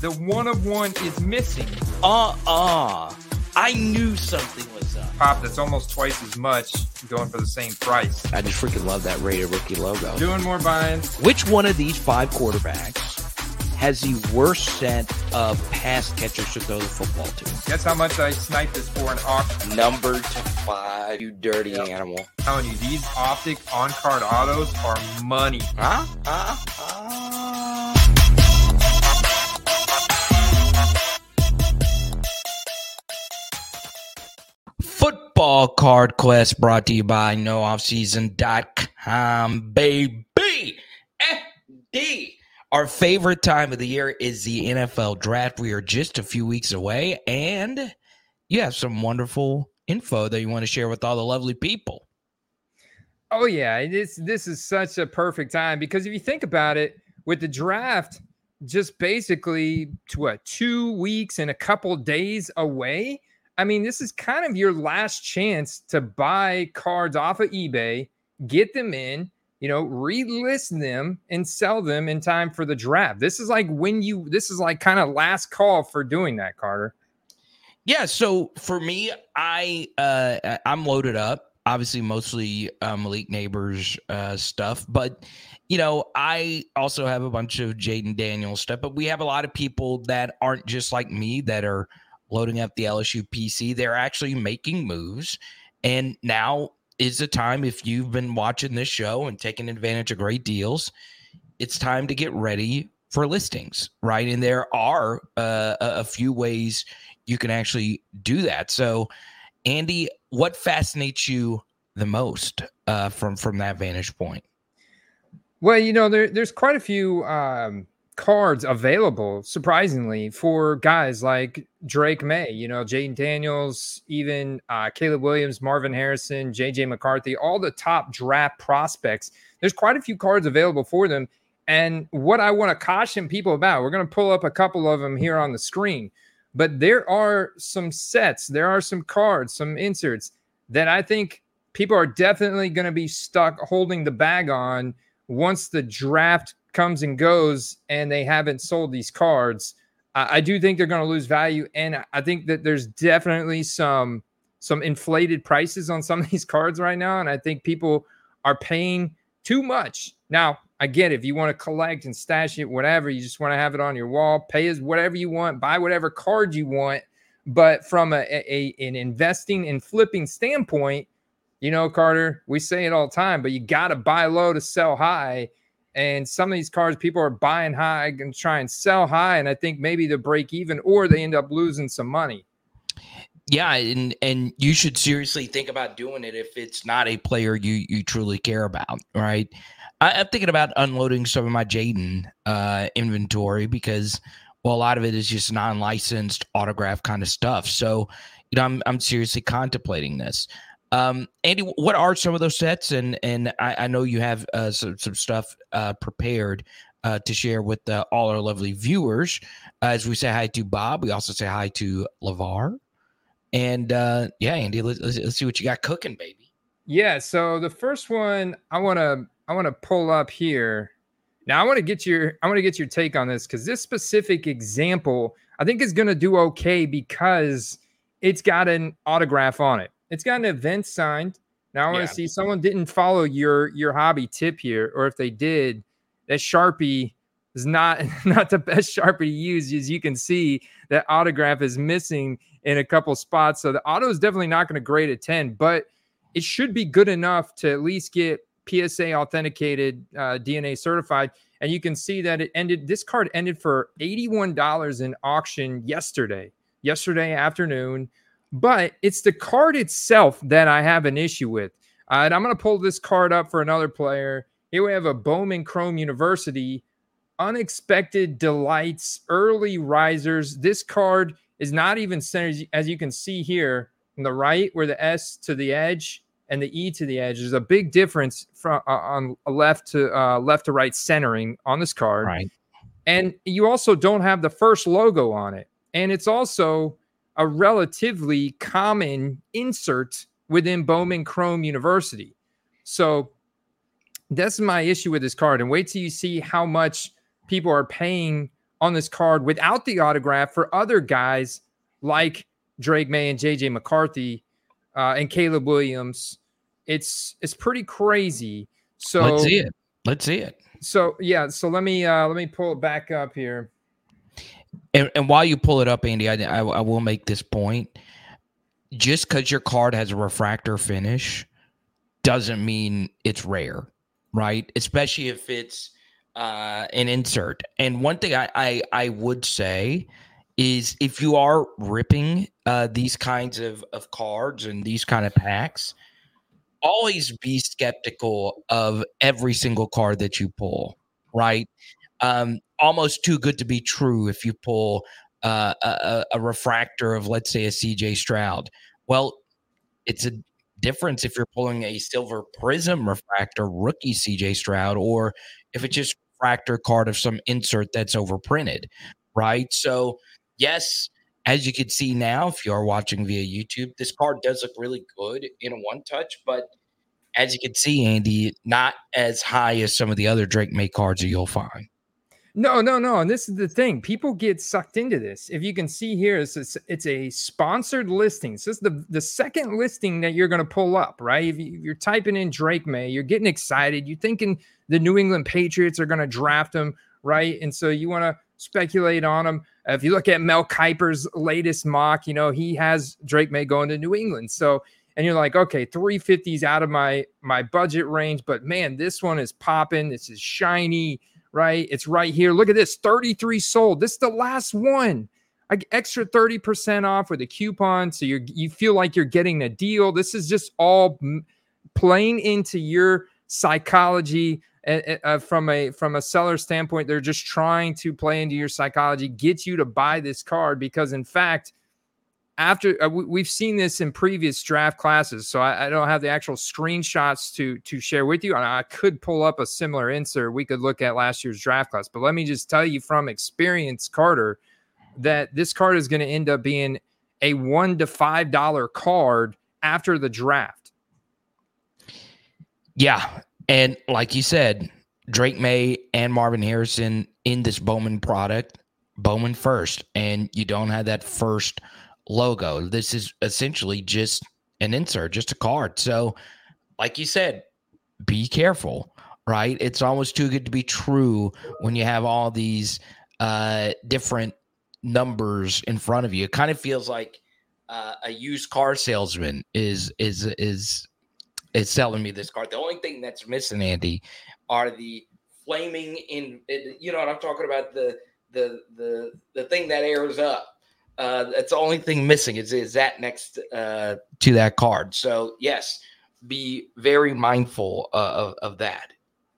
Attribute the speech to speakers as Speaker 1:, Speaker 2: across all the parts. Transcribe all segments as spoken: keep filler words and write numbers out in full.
Speaker 1: the one of one is missing.
Speaker 2: Uh-uh. I knew something was up.
Speaker 1: Pop, that's almost twice as much going for the same price.
Speaker 2: I just freaking love that rated rookie logo.
Speaker 1: Doing more buying.
Speaker 2: Which one of these five quarterbacks has the worst set of pass catchers to throw the football to?
Speaker 1: Guess how much I sniped this for an auction?
Speaker 2: Number to five, you dirty
Speaker 1: yep.
Speaker 2: animal.
Speaker 1: I'm telling you, these optic on-card autos are money.
Speaker 2: Huh? Huh? Huh? Football Card Quest brought to you by no off season dot com, baby. F D. Our favorite time of the year is the N F L draft. We are just a few weeks away, and you have some wonderful info that you want to share with all the lovely people.
Speaker 1: Oh, yeah. This, this is such a perfect time because if you think about it, with the draft just basically to what, two weeks and a couple days away, I mean, this is kind of your last chance to buy cards off of eBay, get them in, you know, relist them and sell them in time for the draft. This is like when you, this is like kind of last call for doing that, Carter.
Speaker 2: Yeah. So for me, I, uh, I'm loaded up, obviously mostly uh, Malik Neighbors uh, stuff, but you know, I also have a bunch of Jaden Daniels stuff, but we have a lot of people that aren't just like me that are loading up the L S U P C. They're actually making moves. And now is the time, if you've been watching this show and taking advantage of great deals, it's time to get ready for listings, right? And there are uh, a few ways you can actually do that. So, Andy, what fascinates you the most uh, from, from that vantage point?
Speaker 1: Well, you know, there, there's quite a few um, cards available, surprisingly, for guys like Drake May, you know, Jaden Daniels, even uh, Caleb Williams, Marvin Harrison, J J McCarthy, all the top draft prospects. There's quite a few cards available for them. And what I want to caution people about, we're going to pull up a couple of them here on the screen, but there are some sets, there are some cards, some inserts that I think people are definitely going to be stuck holding the bag on once the draft comes and goes and they haven't sold these cards. uh, I do think they're going to lose value. And I think that there's definitely some, some inflated prices on some of these cards right now. And I think people are paying too much. Now, I get it. If you want to collect and stash it, whatever, you just want to have it on your wall, pay as whatever you want, buy whatever card you want. But from a, a an investing and flipping standpoint, you know, Carter, we say it all the time, but you got to buy low to sell high. And some of these cards, people are buying high and try and sell high. And I think maybe they break even or they end up losing some money.
Speaker 2: Yeah, and and you should seriously think about doing it if it's not a player you you truly care about, right? I, I'm thinking about unloading some of my Jaden uh, inventory because, well, a lot of it is just non-licensed autograph kind of stuff. So, you know, I'm I'm seriously contemplating this. Um, Andy, what are some of those sets? And and I, I know you have uh, some some stuff uh, prepared uh, to share with uh, all our lovely viewers. Uh, as we say hi to Bob, we also say hi to LeVar. And uh, yeah, Andy, let's, let's see what you got cooking, baby.
Speaker 1: Yeah. So the first one I want to I want to pull up here. Now I want to get your I want to get your take on this because this specific example I think is going to do okay because it's got an autograph on it. It's got an event signed. Now I want to yeah. see someone didn't follow your your hobby tip here, or if they did, that Sharpie is not not the best Sharpie to use. As you can see, that autograph is missing in a couple spots. So the auto is definitely not going to grade a ten, but it should be good enough to at least get P S A authenticated, uh, D N A certified. And you can see that it ended. This card ended for eighty-one dollars in auction yesterday, yesterday afternoon. But it's the card itself that I have an issue with. Uh, and I'm going to pull this card up for another player. Here we have a Bowman Chrome University, Unexpected Delights, Early Risers. This card is not even centered, as you can see here on the right, where the S to the edge and the E to the edge. There's a big difference from uh, on left to uh, left to right centering on this card.
Speaker 2: Right.
Speaker 1: And you also don't have the first logo on it. And it's also a relatively common insert within Bowman Chrome University. So that's my issue with this card. And wait till you see how much people are paying on this card without the autograph for other guys like Drake May and J J McCarthy uh, and Caleb Williams. It's it's pretty crazy. So
Speaker 2: let's see it. Let's see it.
Speaker 1: So yeah. So let me uh, let me pull it back up here.
Speaker 2: And, and while you pull it up, Andy, I, I, I will make this point. Just because your card has a refractor finish doesn't mean it's rare, right? Especially if it's uh, an insert. And one thing I, I, I would say is if you are ripping uh, these kinds of, of cards and these kind of packs, always be skeptical of every single card that you pull, right? Um, almost too good to be true if you pull uh, a, a refractor of, let's say, a C J Stroud. Well, it's a difference if you're pulling a silver prism refractor rookie C J Stroud or if it's just refractor card of some insert that's overprinted, right? So, yes, as you can see now, if you are watching via YouTube, this card does look really good in a one-touch, but as you can see, Andy, not as high as some of the other Drake May cards that you'll find.
Speaker 1: No, no, no. And this is the thing. People get sucked into this. If you can see here, it's a, it's a sponsored listing. So this is the, the second listing that you're going to pull up, right? If you, you're typing in Drake May, you're getting excited. You're thinking the New England Patriots are going to draft him, right? And so you want to speculate on him. Uh, if you look at Mel Kiper's latest mock, you know, he has Drake May going to New England. So, and you're like, okay, three fifty is out of my, my budget range, but man, this one is popping. This is shiny. Right? It's right here. Look at this. thirty-three sold. This is the last one. Like extra thirty percent off with a coupon. So you you feel like you're getting a deal. This is just all m- playing into your psychology uh, uh, from a from a seller standpoint. They're just trying to play into your psychology, get you to buy this card because in fact, after uh, we, we've seen this in previous draft classes, so I, I don't have the actual screenshots to to share with you. And I could pull up a similar insert. We could look at last year's draft class, but let me just tell you from experience, Carter, that this card is going to end up being a one to five dollar card after the draft.
Speaker 2: Yeah, and like you said, Drake May and Marvin Harrison in this Bowman product, Bowman first, and you don't have that first logo. This is essentially just an insert, just a card. So, like you said, be careful, right? It's almost too good to be true when you have all these uh, different numbers in front of you. It kind of feels like uh, a used car salesman is is is is selling me this card. The only thing that's missing, Andy, are the flaming in. You know what I'm talking about? The the the the thing that airs up. Uh, that's the only thing missing is, is that next uh, to that card. So, yes, be very mindful uh, of, of that.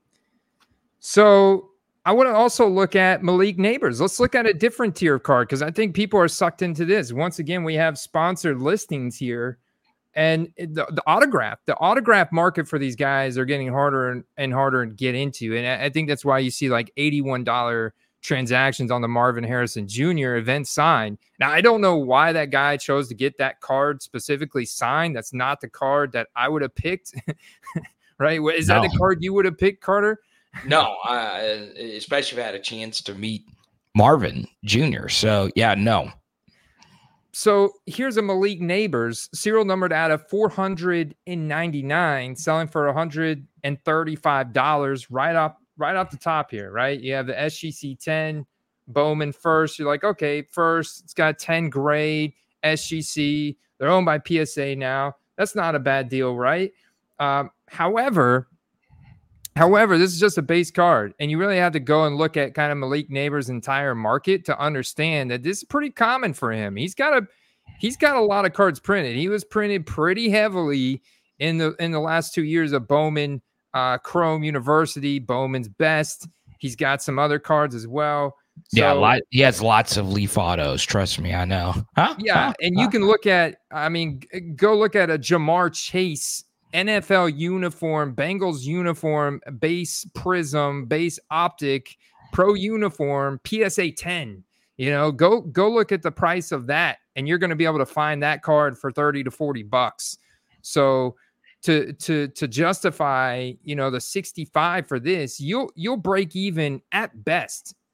Speaker 1: So I want to also look at Malik Neighbors. Let's look at a different tier of card because I think people are sucked into this. Once again, we have sponsored listings here. And the, the autograph, the autograph market for these guys are getting harder and, and harder to get into. And I, I think that's why you see like eighty-one dollars transactions on the Marvin Harrison Junior event signed. Now, I don't know why that guy chose to get that card specifically signed. That's not the card that I would have picked, right? Is no. that the card you would have picked, Carter?
Speaker 2: No, uh, especially if I had a chance to meet Marvin Junior So, yeah, no.
Speaker 1: So here's a Malik Neighbors, serial numbered out of four hundred ninety-nine, selling for one hundred thirty-five dollars right off right off the top here, right? You have the S G C ten, Bowman first. You're like, okay, first, it's got ten grade, S G C. They're owned by P S A now. That's not a bad deal, right? Um, however, however, this is just a base card, and you really have to go and look at kind of Malik Neighbors' entire market to understand that this is pretty common for him. He's got a he's got a lot of cards printed. He was printed pretty heavily in the in the last two years of Bowman. Uh, Chrome University, Bowman's Best. He's got some other cards as well. So,
Speaker 2: yeah, lot, he has lots of Leaf autos. Trust me, I know. Huh?
Speaker 1: Yeah,
Speaker 2: huh?
Speaker 1: and
Speaker 2: huh?
Speaker 1: you can look at, I mean, go look at a Jamar Chase N F L uniform, Bengals uniform, base prism, base optic, pro uniform, P S A ten. You know, go go look at the price of that, and you're going to be able to find that card for thirty to forty bucks. So to to to justify, you know, the sixty-five for this, you'll you'll break even at best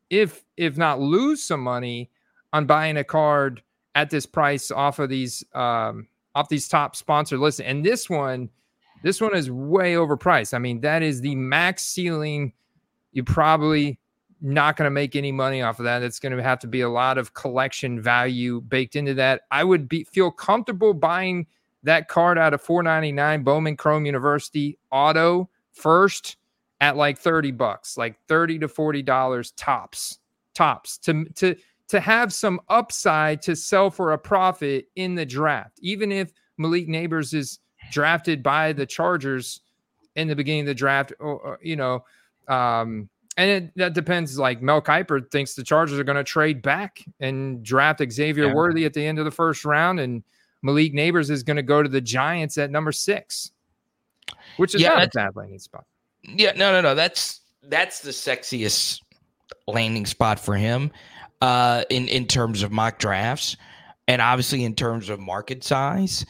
Speaker 1: if if not lose some money on buying a card at this price off of these um, off these top sponsor lists. And this one, this one is way overpriced. I mean, that is the max ceiling. You probably not going to make any money off of that. It's going to have to be a lot of collection value baked into that. I would be feel comfortable buying that card out of four ninety-nine Bowman Chrome University auto first at like thirty bucks, like thirty to forty dollars tops, tops to, to, to have some upside to sell for a profit in the draft. Even if Malik Neighbors is drafted by the Chargers in the beginning of the draft, or, or you know, um, and it, that depends. Like Mel Kiper thinks the Chargers are going to trade back and draft Xavier yeah. Worthy at the end of the first round, and Malik Neighbors is going to go to the Giants at number six, which is yeah, not a bad landing spot.
Speaker 2: Yeah, no, no, no. That's that's the sexiest landing spot for him uh, in in terms of mock drafts, and obviously in terms of market size.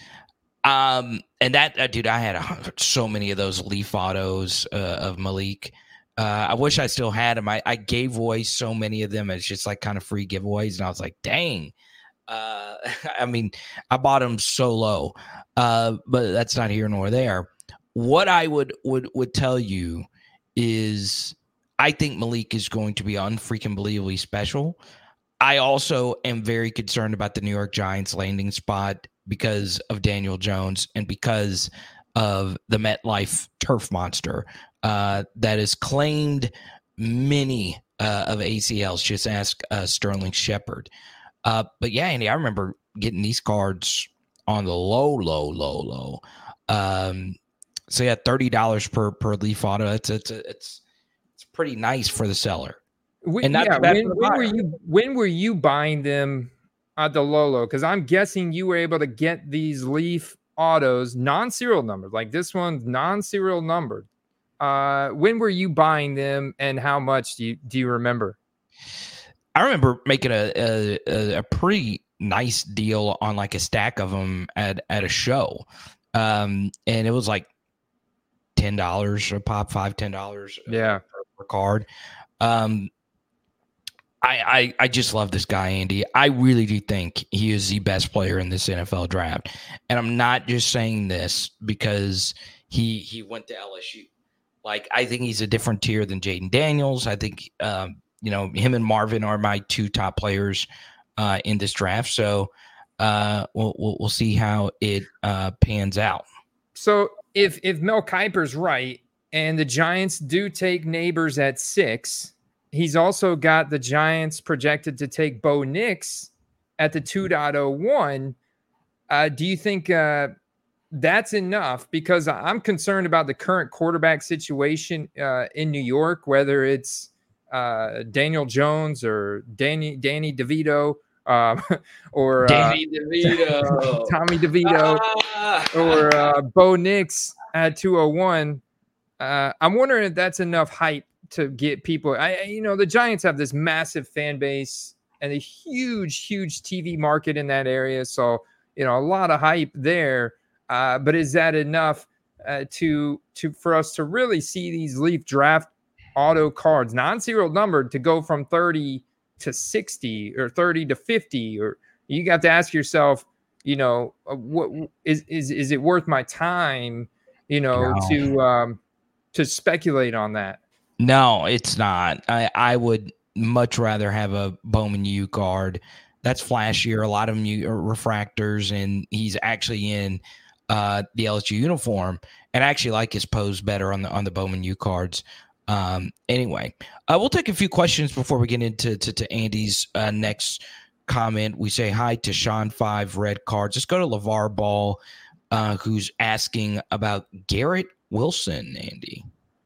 Speaker 2: Um, and that, uh, dude, I had a, so many of those Leaf autos uh, of Malik. Uh, I wish I still had them. I, I gave away so many of them as just like kind of free giveaways. And I was like, dang. Uh, I mean, I bought them so low, uh, but that's not here nor there. What I would, would, would tell you is I think Malik is going to be unfreaking believably special. I also am very concerned about the New York Giants landing spot because of Daniel Jones and because of the MetLife turf monster uh, that has claimed many uh, of A C Ls. Just ask uh, Sterling Shepard. Uh, but yeah, Andy, I remember getting these cards on the low, low, low, low. Um, so yeah, thirty dollars per per Leaf auto. It's it's it's it's pretty nice for the seller.
Speaker 1: We, and yeah, when, when were you when were you buying them at the low low? Because I'm guessing you were able to get these Leaf autos non-serial numbered, like this one's non-serial numbered. Uh, when were you buying them, and how much do you do you remember?
Speaker 2: I remember making a a, a pretty nice deal on like a stack of them at at a show, um, and it was like ten dollars a pop, five ten dollars,
Speaker 1: yeah,
Speaker 2: per, per card. Um, I, I I just love this guy, Andy. I really do think he is the best player in this N F L draft, and I'm not just saying this because he he went to L S U. Like, I think he's a different tier than Jaden Daniels. I think um, you know, him and Marvin are my two top players uh, in this draft. So uh, we'll, we'll we'll see how it uh, pans out.
Speaker 1: So if if Mel Kiper's right and the Giants do take Neighbors at six. He's also got the Giants projected to take Bo Nix at the two point oh one. Uh, do you think uh, that's enough? Because I'm concerned about the current quarterback situation uh, in New York, whether it's uh, Daniel Jones or Danny Danny DeVito um, or
Speaker 2: Danny
Speaker 1: uh,
Speaker 2: DeVito,
Speaker 1: Tommy DeVito, ah! or uh, Bo Nix at two oh one. Uh, I'm wondering if that's enough hype to get people. I, you know, the Giants have this massive fan base and a huge, huge T V market in that area. So, you know, a lot of hype there. Uh, but is that enough uh, to to for us to really see these Leaf draft auto cards, non-serial numbered, to go from thirty to sixty or thirty to fifty? Or you got to ask yourself, you know, uh, what is is is it worth my time? You know, no. to um, to speculate on that.
Speaker 2: No, it's not. I, I would much rather have a Bowman U card. That's flashier. A lot of them are refractors, and he's actually in uh, the L S U uniform. And I actually like his pose better on the on the Bowman U cards. Um, anyway, uh, we'll take a few questions before we get into to, to Andy's uh, next comment. We say hi to Sean Five Red Cards. Let's go to LeVar Ball, uh, who's asking about Garrett Wilson, Andy.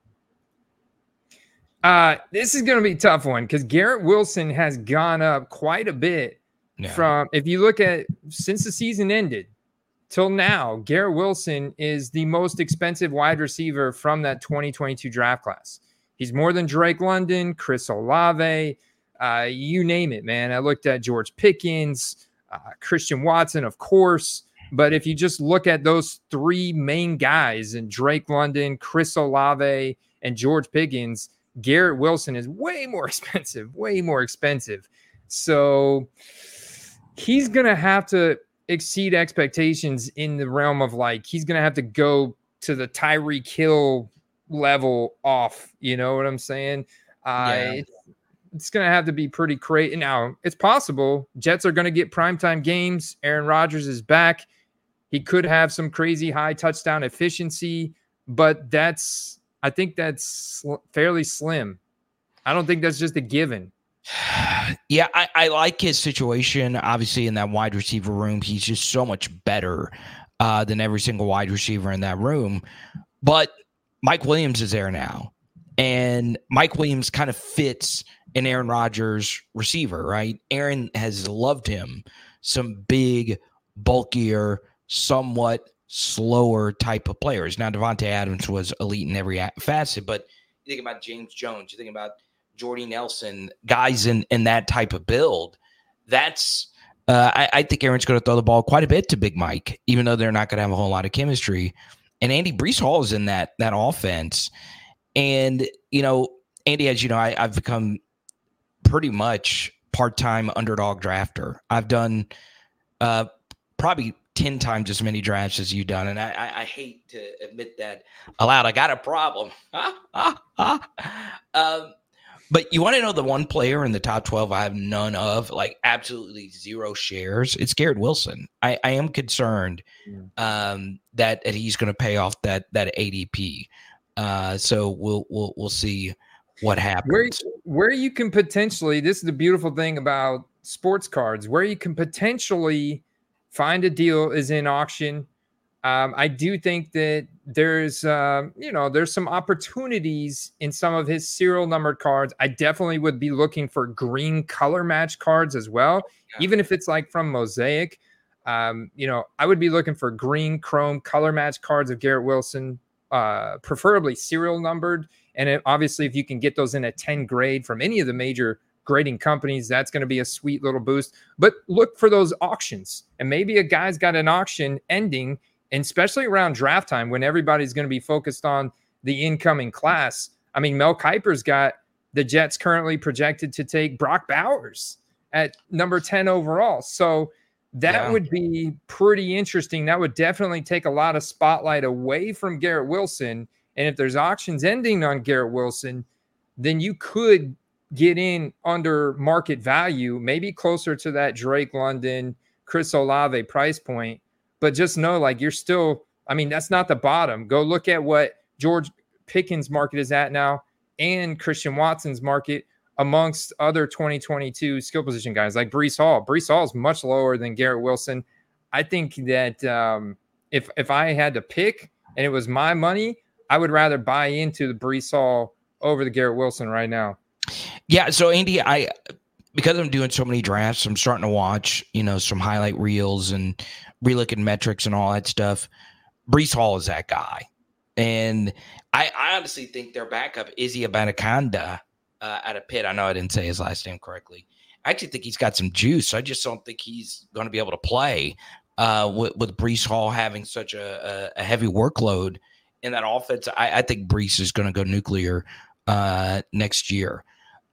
Speaker 1: Uh, this is going to be a tough one because Garrett Wilson has gone up quite a bit yeah. from, if you look at since the season ended till now, Garrett Wilson is the most expensive wide receiver from that twenty twenty-two draft class. He's more than Drake London, Chris Olave, uh, you name it, man. I looked at George Pickens, uh, Christian Watson, of course. But if you just look at those three main guys and Drake London, Chris Olave, and George Pickens, Garrett Wilson is way more expensive, way more expensive. So he's going to have to exceed expectations in the realm of like, he's going to have to go to the Tyreek Hill level off. You know what I'm saying? Uh,
Speaker 2: Yeah.
Speaker 1: it's, it's going to have to be pretty crazy. Now, it's possible Jets are going to get primetime games. Aaron Rodgers is back. He could have some crazy high touchdown efficiency, but that's, I think that's sl- fairly slim. I don't think that's just a given.
Speaker 2: Yeah, I, I like his situation. Obviously, in that wide receiver room, he's just so much better uh, than every single wide receiver in that room. But Mike Williams is there now, and Mike Williams kind of fits an Aaron Rodgers receiver, right? Aaron has loved him. Some big, bulkier, somewhat slower type of players. Now, Devontae Adams was elite in every facet, but you think about James Jones, you think about Jordy Nelson, guys in, in that type of build. That's uh, I, I think Aaron's going to throw the ball quite a bit to Big Mike, even though they're not going to have a whole lot of chemistry. And Andy Breece Hall is in that that offense. And, you know, Andy, as you know, I, I've become pretty much part-time underdog drafter. I've done uh, probably ten times as many drafts as you've done. And I, I, I hate to admit that aloud. I got a problem. Ah, ah, ah. Um, but you want to know the one player in the top twelve I have none of, like absolutely zero shares? It's Garrett Wilson. I, I am concerned um, that, that he's going to pay off that that A D P. Uh, so we'll we'll we'll see what happens.
Speaker 1: Where, where you can potentially, this is the beautiful thing about sports cards, where you can potentially find a deal is in auction. Um, I do think that there's, uh, you know, there's some opportunities in some of his serial numbered cards. I definitely would be looking for green color match cards as well, yeah. Even if it's like from Mosaic. Um, you know, I would be looking for green chrome color match cards of Garrett Wilson, uh, preferably serial numbered. And it, obviously, if you can get those in a ten grade from any of the major grading companies, that's going to be a sweet little boost. But look for those auctions, and maybe a guy's got an auction ending, and especially around draft time when everybody's going to be focused on the incoming class. I mean, Mel Kiper's got the Jets currently projected to take Brock Bowers at number ten overall. So that yeah. would be pretty interesting. That would definitely take a lot of spotlight away from Garrett Wilson. And if there's auctions ending on Garrett Wilson, then you could get in under market value, maybe closer to that Drake London, Chris Olave price point. But just know, like, you're still, I mean, that's not the bottom. Go look at what George Pickens' market is at now and Christian Watson's market amongst other twenty twenty-two skill position guys like Breece Hall. Breece Hall is much lower than Garrett Wilson. I think that um, if if I had to pick and it was my money, I would rather buy into the Breece Hall over the Garrett Wilson right now.
Speaker 2: Yeah. So Andy, I, because I'm doing so many drafts, I'm starting to watch, you know, some highlight reels and relooking metrics and all that stuff. Breece Hall is that guy. And I, I honestly think their backup, Izzy Abanikanda, uh, out of Pitt. I know I didn't say his last name correctly. I actually think he's got some juice. I just don't think he's going to be able to play uh, with, with Breece Hall having such a, a, a heavy workload in that offense. I, I think Breece is going to go nuclear uh, next year.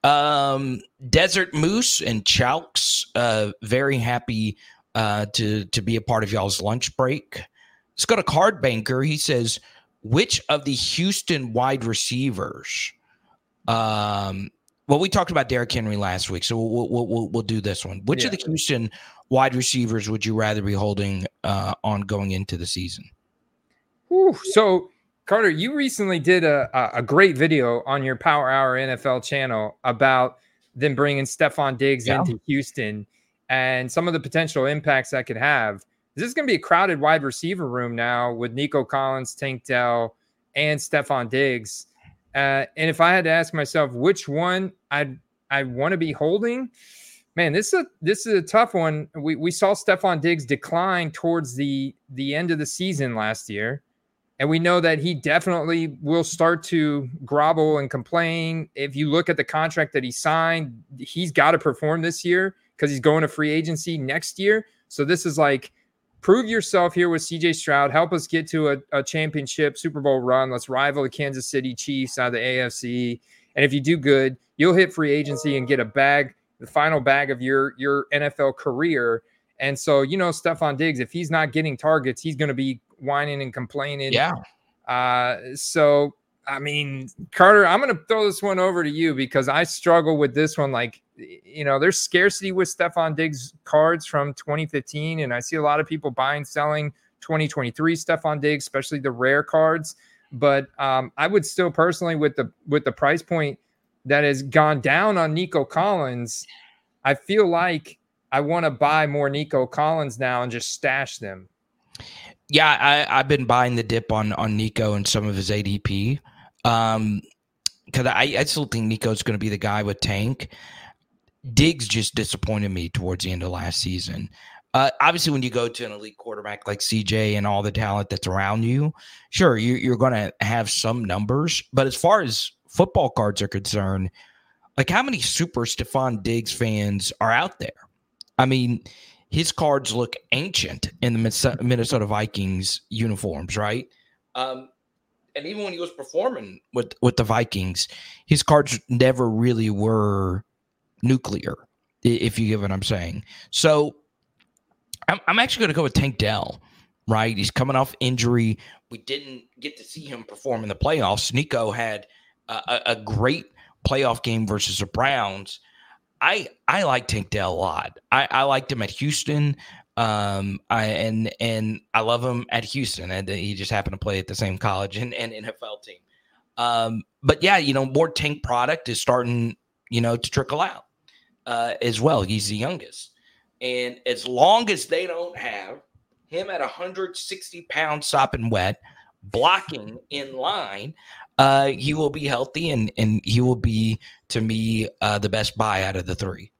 Speaker 2: Um, Desert Moose and Chowks, uh, very happy uh, to to be a part of y'all's lunch break. Let's go to Card Banker. He says, which of the Houston wide receivers? Um, well, we talked about Derrick Henry last week, so we'll we'll we'll, we'll do this one. Which yeah. of the Houston wide receivers would you rather be holding uh, on going into the season?
Speaker 1: Whew, so. Carter, you recently did a, a great video on your Power Hour N F L channel about them bringing Stephon Diggs yeah. into Houston and some of the potential impacts that could have. This is going to be a crowded wide receiver room now with Nico Collins, Tank Dell, and Stephon Diggs. Uh, and if I had to ask myself which one I'd I want to be holding, man, this is a this is a tough one. We we saw Stephon Diggs decline towards the the end of the season last year. And we know that he definitely will start to grovel and complain. If you look at the contract that he signed, he's got to perform this year because he's going to free agency next year. So this is like, prove yourself here with C J Stroud. Help us get to a, a championship Super Bowl run. Let's rival the Kansas City Chiefs out of the A F C. And if you do good, you'll hit free agency and get a bag, the final bag of your your N F L career. And so, you know, Stefon Diggs, if he's not getting targets, he's going to be whining and complaining.
Speaker 2: Yeah.
Speaker 1: Uh, so, I mean, Carter, I'm going to throw this one over to you because I struggle with this one. Like, you know, there's scarcity with Stefon Diggs cards from twenty fifteen, and I see a lot of people buying, selling twenty twenty-three Stefon Diggs, especially the rare cards. But um, I would still personally, with the with the price point that has gone down on Nico Collins, I feel like I want to buy more Nico Collins now and just stash them.
Speaker 2: Yeah, I, I've been buying the dip on on Nico and some of his A D P. Um, because I, I still think Nico's going to be the guy with Tank. Diggs just disappointed me towards the end of last season. Uh, obviously, when you go to an elite quarterback like C J and all the talent that's around you, sure, you, you're going to have some numbers. But as far as football cards are concerned, like how many super Stefon Diggs fans are out there? I mean, his cards look ancient in the Minnesota Vikings uniforms, right? Um, and even when he was performing with, with the Vikings, his cards never really were nuclear, if you get what I'm saying. So I'm, I'm actually going to go with Tank Dell, right? He's coming off injury. We didn't get to see him perform in the playoffs. Nico had a, a great playoff game versus the Browns. I I like Tank Dell a lot. I, I liked him at Houston, um, I and and I love him at Houston, and he just happened to play at the same college and, and N F L team. Um, but yeah, you know, more Tank product is starting, you know, to trickle out uh, as well. He's the youngest, and as long as they don't have him at one hundred sixty pounds sopping wet, blocking in line, uh, he will be healthy, and and he will be, to me, uh, the best buy out of the three.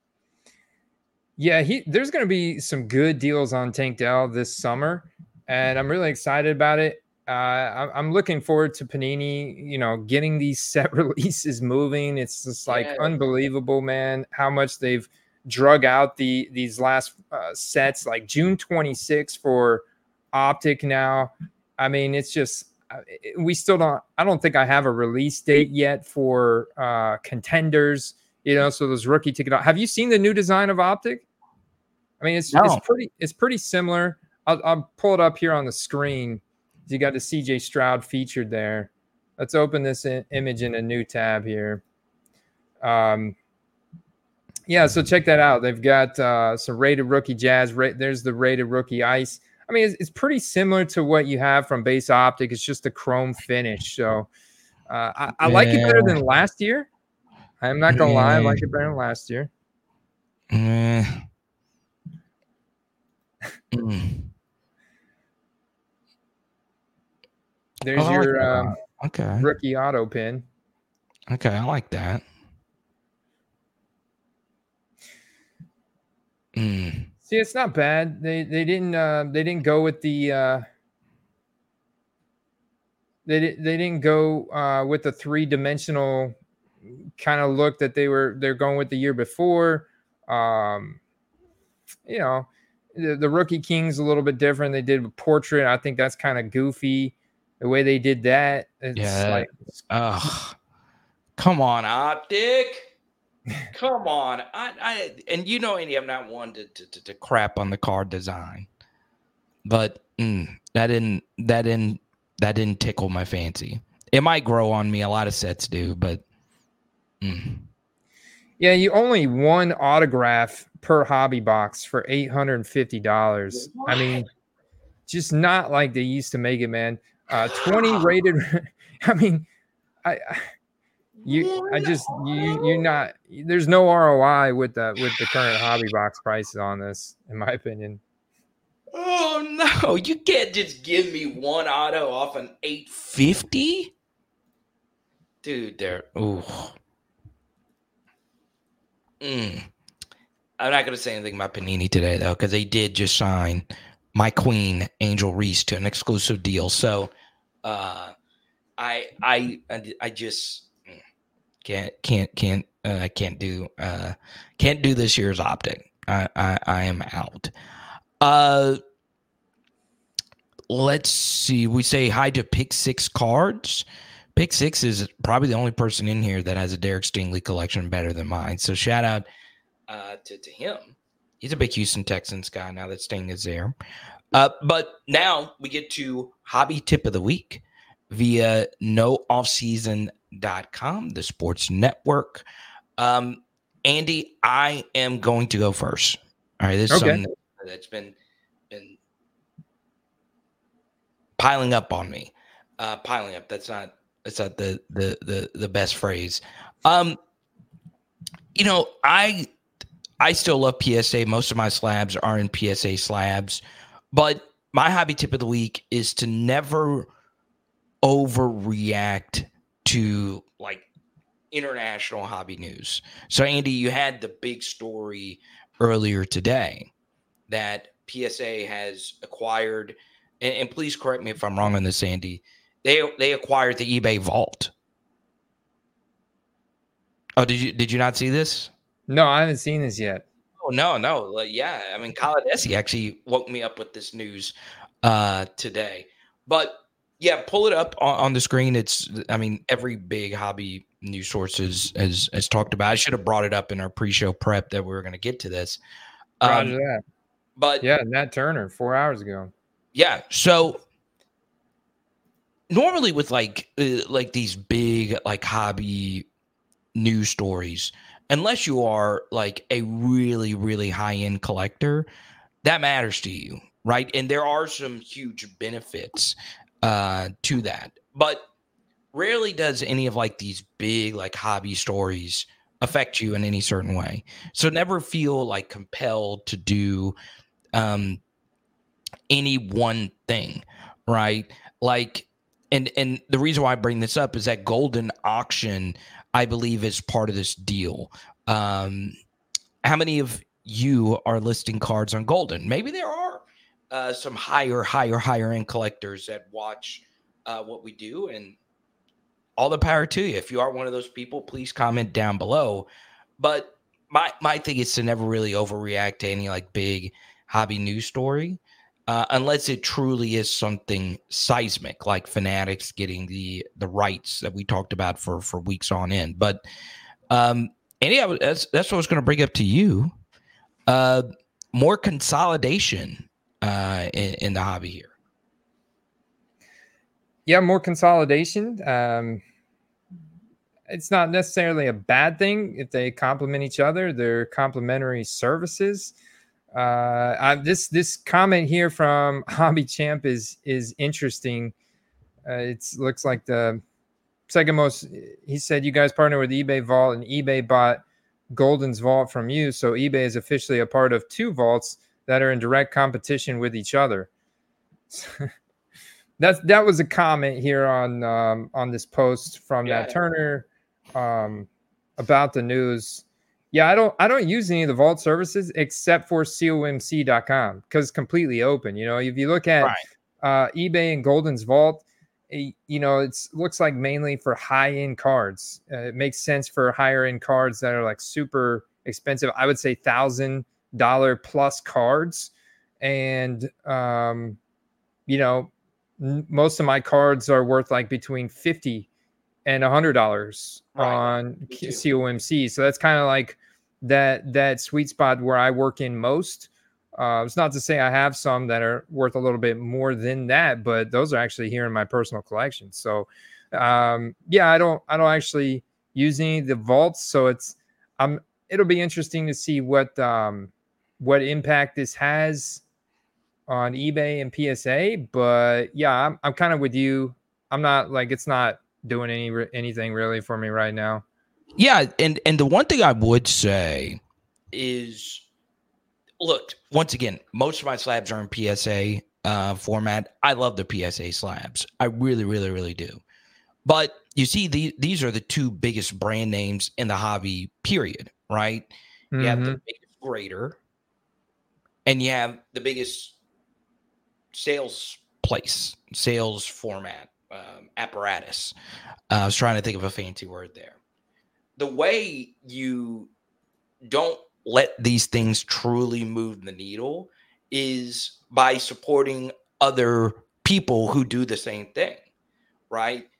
Speaker 1: Yeah, he there's going to be some good deals on Tank Dell this summer, and I'm really excited about it. Uh, I'm looking forward to Panini, you know, getting these set releases moving. It's just like yeah. unbelievable, man, how much they've drug out the these last uh, sets, like June twenty-sixth for Optic now. I mean, it's just, we still don't, I don't think I have a release date yet for uh, Contenders, you know, so those rookie ticket. Have you seen the new design of Optic? I mean, it's, no. it's pretty, it's pretty similar. I'll, I'll pull it up here on the screen. You got the C J Stroud featured there. Let's open this in, image in a new tab here. Um, yeah, so check that out. They've got uh, some rated rookie Jazz. Ra- there's the rated rookie Ice. I mean, it's, it's pretty similar to what you have from Base Optic. It's just a chrome finish. So uh, I, I like it better than last year. I'm not going to lie. I like it better than last year.
Speaker 2: Mm. Mm.
Speaker 1: There's
Speaker 2: oh,
Speaker 1: your
Speaker 2: like
Speaker 1: um,
Speaker 2: okay.
Speaker 1: rookie auto pin.
Speaker 2: Okay, I like that. Mm.
Speaker 1: See, it's not bad. They they didn't uh, they didn't go with the uh, they they didn't go uh, with the three dimensional kind of look that they were they're going with the year before. Um, you know, the, the Rookie King's a little bit different. They did a portrait. I think that's kind of goofy the way they did that. It's
Speaker 2: yeah.
Speaker 1: like,
Speaker 2: oh, come on, Optic. Come on, I, I and you know, Andy, I'm not one to, to to crap on the card design, but mm, that didn't that didn't that didn't tickle my fancy. It might grow on me. A lot of sets do, but mm.
Speaker 1: yeah, you only one autograph per hobby box for eight hundred and fifty dollars. I mean, just not like they used to make it, man. Uh, twenty rated. I mean, I. I You, I just you, you're not. There's no R O I with the with the current hobby box prices on this, in my opinion.
Speaker 2: Oh no! You can't just give me one auto off an eight fifty, dude. There. Ooh. Mm. I'm not gonna say anything about Panini today though, because they did just sign my queen Angel Reese to an exclusive deal. So, uh, I I I just. Can't can't can't uh, I can't do uh can't do this year's Optic. I, I I am out. Uh, let's see. We say hi to Pick Six Cards. Pick Six is probably the only person in here that has a Derek Stingley collection better than mine. So shout out uh, to, to him. He's a big Houston Texans guy now that Sting is there. Uh, but now we get to Hobby Tip of the Week via no off season dot com, the sports network. Um, Andy, I am going to go first. All right, this is okay. something that's been, been piling up on me. Uh, piling up. That's not that's not the the the, the best phrase. Um, you know, I I still love P S A. Most of my slabs are in P S A slabs. But my hobby tip of the week is to never overreact to like international hobby news. So, Andy, you had the big story earlier today that P S A has acquired, and, and please correct me if I'm wrong on this, Andy. They they acquired the eBay vault. Oh, did you did you not see this?
Speaker 1: No, I haven't seen this yet.
Speaker 2: Oh, no, no. Like, yeah, I mean, Khaled Essie actually woke me up with this news uh, today. But, yeah, pull it up on, on the screen. It's, I mean, every big hobby news source has, has, has talked about. I should have brought it up in our pre-show prep that we were going to get to this. Um,
Speaker 1: Roger that.
Speaker 2: But,
Speaker 1: yeah, Nat Turner, four hours ago.
Speaker 2: Yeah, so normally with, like, uh, like these big, like, hobby news stories – unless you are like a really, really high-end collector, that matters to you, right? And there are some huge benefits uh, to that. But rarely does any of like these big like hobby stories affect you in any certain way. So never feel like compelled to do um, any one thing, right? Like, and and the reason why I bring this up is that Goldin auction, I believe, is part of this deal. Um, how many of you are listing cards on Goldin? Maybe there are uh, some higher, higher, higher end collectors that watch uh, what we do, and all the power to you. If you are one of those people, please comment down below. But my my thing is to never really overreact to any like big hobby news story. Uh, unless it truly is something seismic, like Fanatics getting the the rights that we talked about for, for weeks on end. But um, Andy, I, that's that's what I was going to bring up to you. Uh, more consolidation uh, in, in the hobby here.
Speaker 1: Yeah, more consolidation. Um, it's not necessarily a bad thing if they complement each other. They're complementary services. Uh, I, this this comment here from Hobby Champ is is interesting. Uh, it looks like the second most. He said you guys partner with eBay Vault, and eBay bought Goldin's vault from you, so eBay is officially a part of two vaults that are in direct competition with each other. That's that was a comment here on um, on this post from yeah. Nat Turner um, about the news. Yeah, I don't I don't use any of the vault services except for C O M C dot com because it's completely open. You know, if you look at right. uh, eBay and Goldin's vault, it, you know, it looks like mainly for high end cards. Uh, it makes sense for higher end cards that are like super expensive. I would say thousand dollar plus cards, and um, you know, n- most of my cards are worth like between fifty and a hundred dollars right. on C O M C. So that's kind of like that that sweet spot where I work in most. Uh, it's not to say I have some that are worth a little bit more than that, but those are actually here in my personal collection. So um, yeah, I don't I don't actually use any of the vaults. So it's um it'll be interesting to see what um what impact this has on eBay and P S A. But yeah, I'm I'm kind of with you. I'm not like it's not doing any anything really for me right now.
Speaker 2: Yeah, and and the one thing I would say is, look, once again, most of my slabs are in P S A uh, format. I love the P S A slabs. I really, really, really do. But you see, the, these are the two biggest brand names in the hobby, period, right? Mm-hmm. You have the biggest grader, and you have the biggest sales place, sales format, um, apparatus. Uh, I was trying to think of a fancy word there. The way you don't let these things truly move the needle is by supporting other people who do the same thing, right?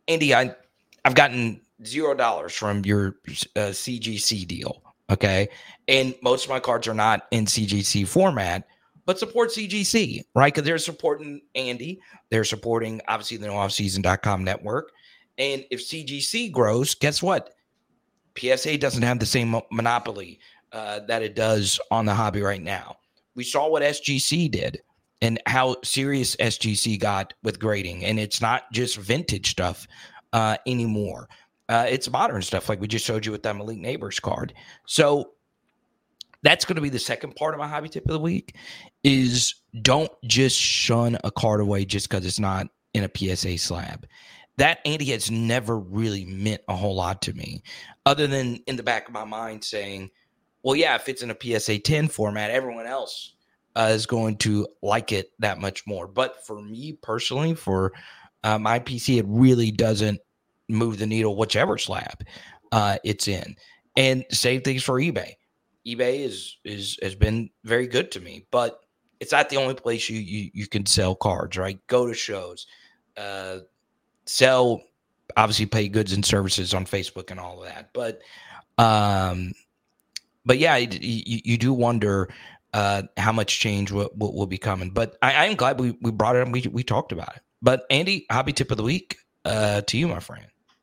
Speaker 2: Andy, I, I've gotten zero dollars from your uh, C G C deal. Okay. And most of my cards are not in C G C format, but support C G C, right? Because they're supporting Andy. They're supporting, obviously, the no off season dot com network. And if C G C grows, guess what? P S A doesn't have the same monopoly uh, that it does on the hobby right now. We saw what S G C did and how serious S G C got with grading. And it's not just vintage stuff uh, anymore. Uh, it's modern stuff like we just showed you with that Malik Neighbors card. So that's going to be the second part of my hobby tip of the week is don't just shun a card away just because it's not in a P S A slab. That, Andy, has never really meant a whole lot to me other than in the back of my mind saying, well, yeah, if it's in a P S A ten format, everyone else uh, is going to like it that much more. But for me personally, for uh, my P C, it really doesn't move the needle, whichever slab uh, it's in. And same things for eBay. eBay is is has been very good to me, but it's not the only place you you, you can sell cards, right? Go to shows, uh, sell, obviously pay goods and services on Facebook and all of that. But um, but yeah, you, you do wonder uh, how much change will, will, will be coming. But I, I am glad we we brought it up. We we talked about it. But Andy, hobby tip of the week uh, to you, my friend.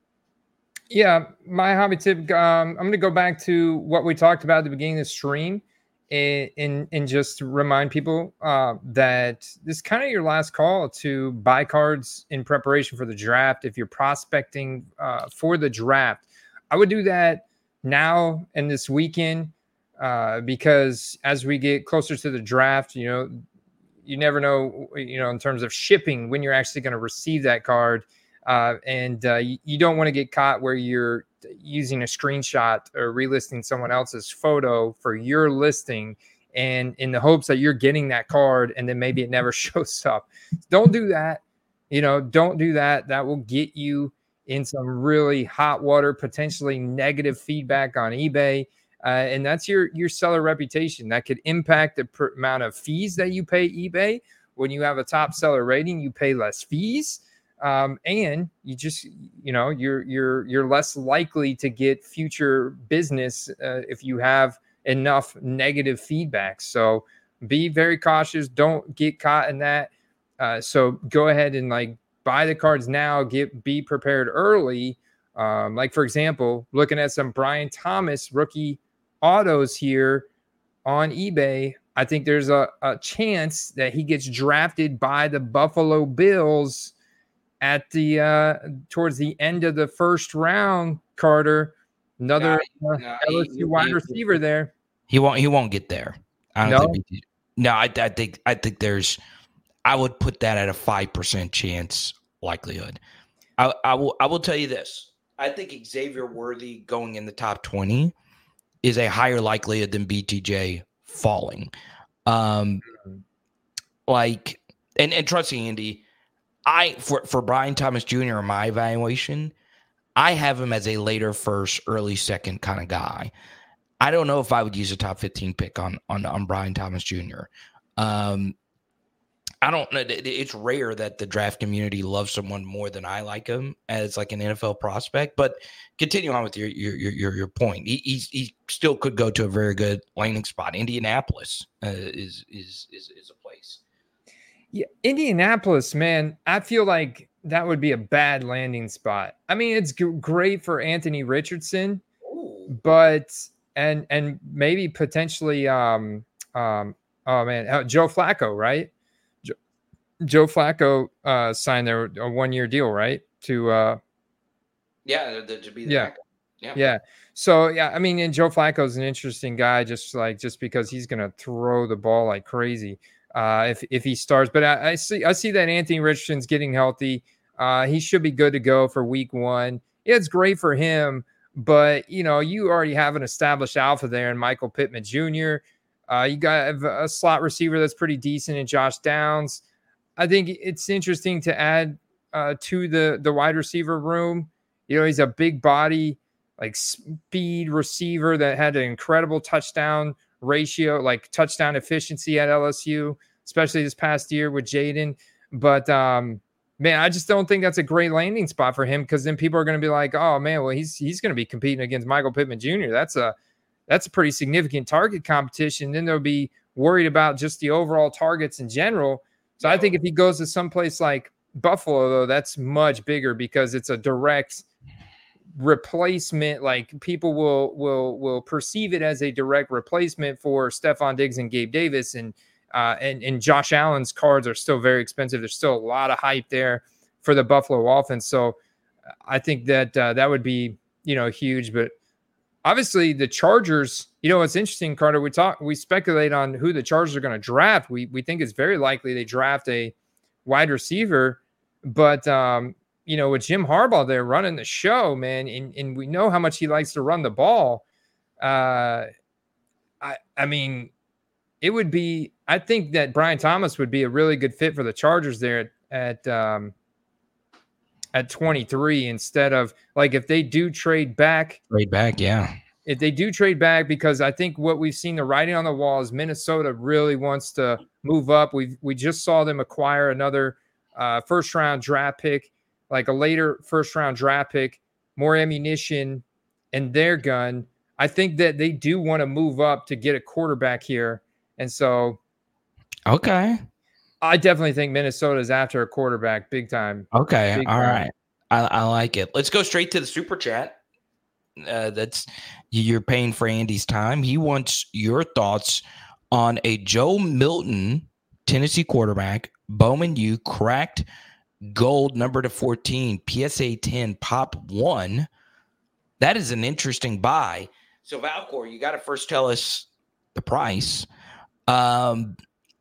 Speaker 1: Yeah, my hobby tip, um, I'm going to go back to what we talked about at the beginning of the stream and, and, and just remind people uh, that this is kind of your last call to buy cards in preparation for the draft. If you're prospecting uh, for the draft, I would do that now and this weekend uh, because as we get closer to the draft, you know, you never know, you know, in terms of shipping, when you're actually going to receive that card. Uh, and uh, you, you don't want to get caught where you're using a screenshot or relisting someone else's photo for your listing and in the hopes that you're getting that card and then maybe it never shows up. Don't do that. You know, don't do that. That will get you in some really hot water, potentially negative feedback on eBay. Uh, and that's your, your seller reputation. That could impact the per- amount of fees that you pay eBay. When you have a top seller rating, you pay less fees. Um, and you just, you know, you're, you're, you're less likely to get future business uh, if you have enough negative feedback. So be very cautious. Don't get caught in that. Uh, so go ahead and like buy the cards now, get, be prepared early. Um, like for example, looking at some Brian Thomas rookie autos here on eBay. I think there's a, a chance that he gets drafted by the Buffalo Bills at the uh, towards the end of the first round. Carter, another
Speaker 2: no,
Speaker 1: uh,
Speaker 2: no,
Speaker 1: L S U
Speaker 2: he,
Speaker 1: wide
Speaker 2: he,
Speaker 1: receiver there.
Speaker 2: He won't. He won't get there. I don't
Speaker 1: No?
Speaker 2: think. He, no, I, I think. I think there's. I would put that at a five percent chance likelihood. I, I will. I will tell you this. I think Xavier Worthy going in the top twenty is a higher likelihood than B T J falling. Um, like, and and trust me, Andy. I for, for Brian Thomas Junior in my evaluation, I have him as a later first, early second kind of guy. I don't know if I would use a top fifteen pick on on, on Brian Thomas Junior Um, I don't know. It's rare that the draft community loves someone more than I like him as like an N F L prospect. But continue on with your your your your point. He he's, he still could go to a very good landing spot. Indianapolis uh, is is is is a place.
Speaker 1: Yeah, Indianapolis, man, I feel like that would be a bad landing spot. I mean, it's g- great for Anthony Richardson,
Speaker 2: Ooh.
Speaker 1: but and and maybe potentially, um, um, oh man, uh, Joe Flacco, right? Jo- Joe Flacco uh, signed their a one year deal, right? To uh,
Speaker 2: yeah, to be the
Speaker 1: yeah,
Speaker 2: backup. yeah,
Speaker 1: yeah. So yeah, I mean, and Joe Flacco is an interesting guy, just like just because he's gonna throw the ball like crazy. Uh, if if he starts, but I, I see I see that Anthony Richardson's getting healthy. Uh, he should be good to go for week one. Yeah, it's great for him, but you know you already have an established alpha there in Michael Pittman Junior Uh, you got a slot receiver that's pretty decent in Josh Downs. I think it's interesting to add uh, to the the wide receiver room. You know, he's a big body, like speed receiver that had an incredible touchdown ratio, like touchdown efficiency at L S U, especially this past year with Jaden. But um, man, I just don't think that's a great landing spot for him, because then people are going to be like, oh man, well he's he's going to be competing against Michael Pittman Junior That's a that's a pretty significant target competition. Then they'll be worried about just the overall targets in general. So I think if he goes to someplace like Buffalo, though, that's much bigger because it's a direct replacement. Like people will will will perceive it as a direct replacement for Stephon Diggs and Gabe Davis, and uh, and and Josh Allen's cards are still very expensive. There's still a lot of hype there for the Buffalo offense. So I think that uh, that would be, you know, huge. But obviously the Chargers, you know, what's interesting, Carter, we talk, we speculate on who the Chargers are going to draft. We we think it's very likely they draft a wide receiver, but um, you know, with Jim Harbaugh there running the show, man, and, and we know how much he likes to run the ball. Uh, I I mean, it would be, I think that Brian Thomas would be a really good fit for the Chargers there at, at um, at twenty-three, instead of, like, if they do trade back.
Speaker 2: Trade back, yeah.
Speaker 1: If they do trade back, because I think what we've seen, the writing on the wall, is Minnesota really wants to move up. We we just saw them acquire another uh, first round draft pick, like a later first round draft pick, more ammunition in their gun. I think that they do want to move up to get a quarterback here. And so,
Speaker 2: okay,
Speaker 1: I definitely think Minnesota is after a quarterback big time.
Speaker 2: Okay.
Speaker 1: Big
Speaker 2: All
Speaker 1: time.
Speaker 2: right. I, I like it. Let's go straight to the super chat. Uh, that's you're paying for Andy's time. He wants your thoughts on a Joe Milton, Tennessee quarterback, Bowman U, cracked gold number to fourteen, P S A ten, pop one. That is an interesting buy. So Valcor, you got to first tell us the price. Um,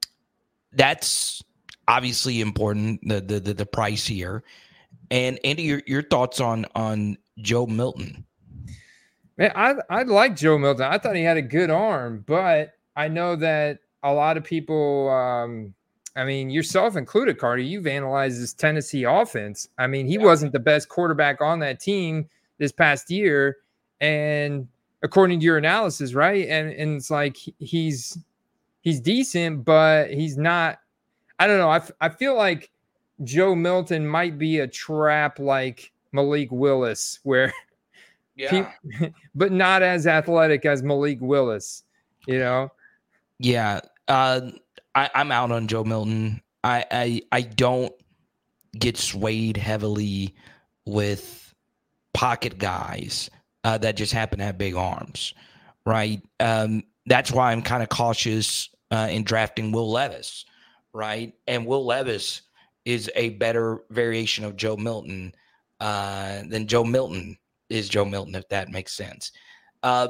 Speaker 2: that's obviously important. The the the, the price here, and Andy, your your thoughts on on Joe Milton.
Speaker 1: Man, I I like Joe Milton. I thought he had a good arm, but I know that a lot of people, um, I mean, yourself included, Carter, you've analyzed this Tennessee offense. I mean, he yeah. wasn't the best quarterback on that team this past year, and according to your analysis, right? And and it's like he's he's decent, but he's not. I don't know. I, f- I feel like Joe Milton might be a trap like Malik Willis, where.
Speaker 2: Yeah,
Speaker 1: he, but not as athletic as Malik Willis, you know?
Speaker 2: Yeah. Uh, I, I'm out on Joe Milton. I, I, I don't get swayed heavily with pocket guys uh, that just happen to have big arms, right? Um, that's why I'm kind of cautious uh, in drafting Will Levis, right? And Will Levis is a better variation of Joe Milton uh, than Joe Milton is Joe Milton, if that makes sense. Uh,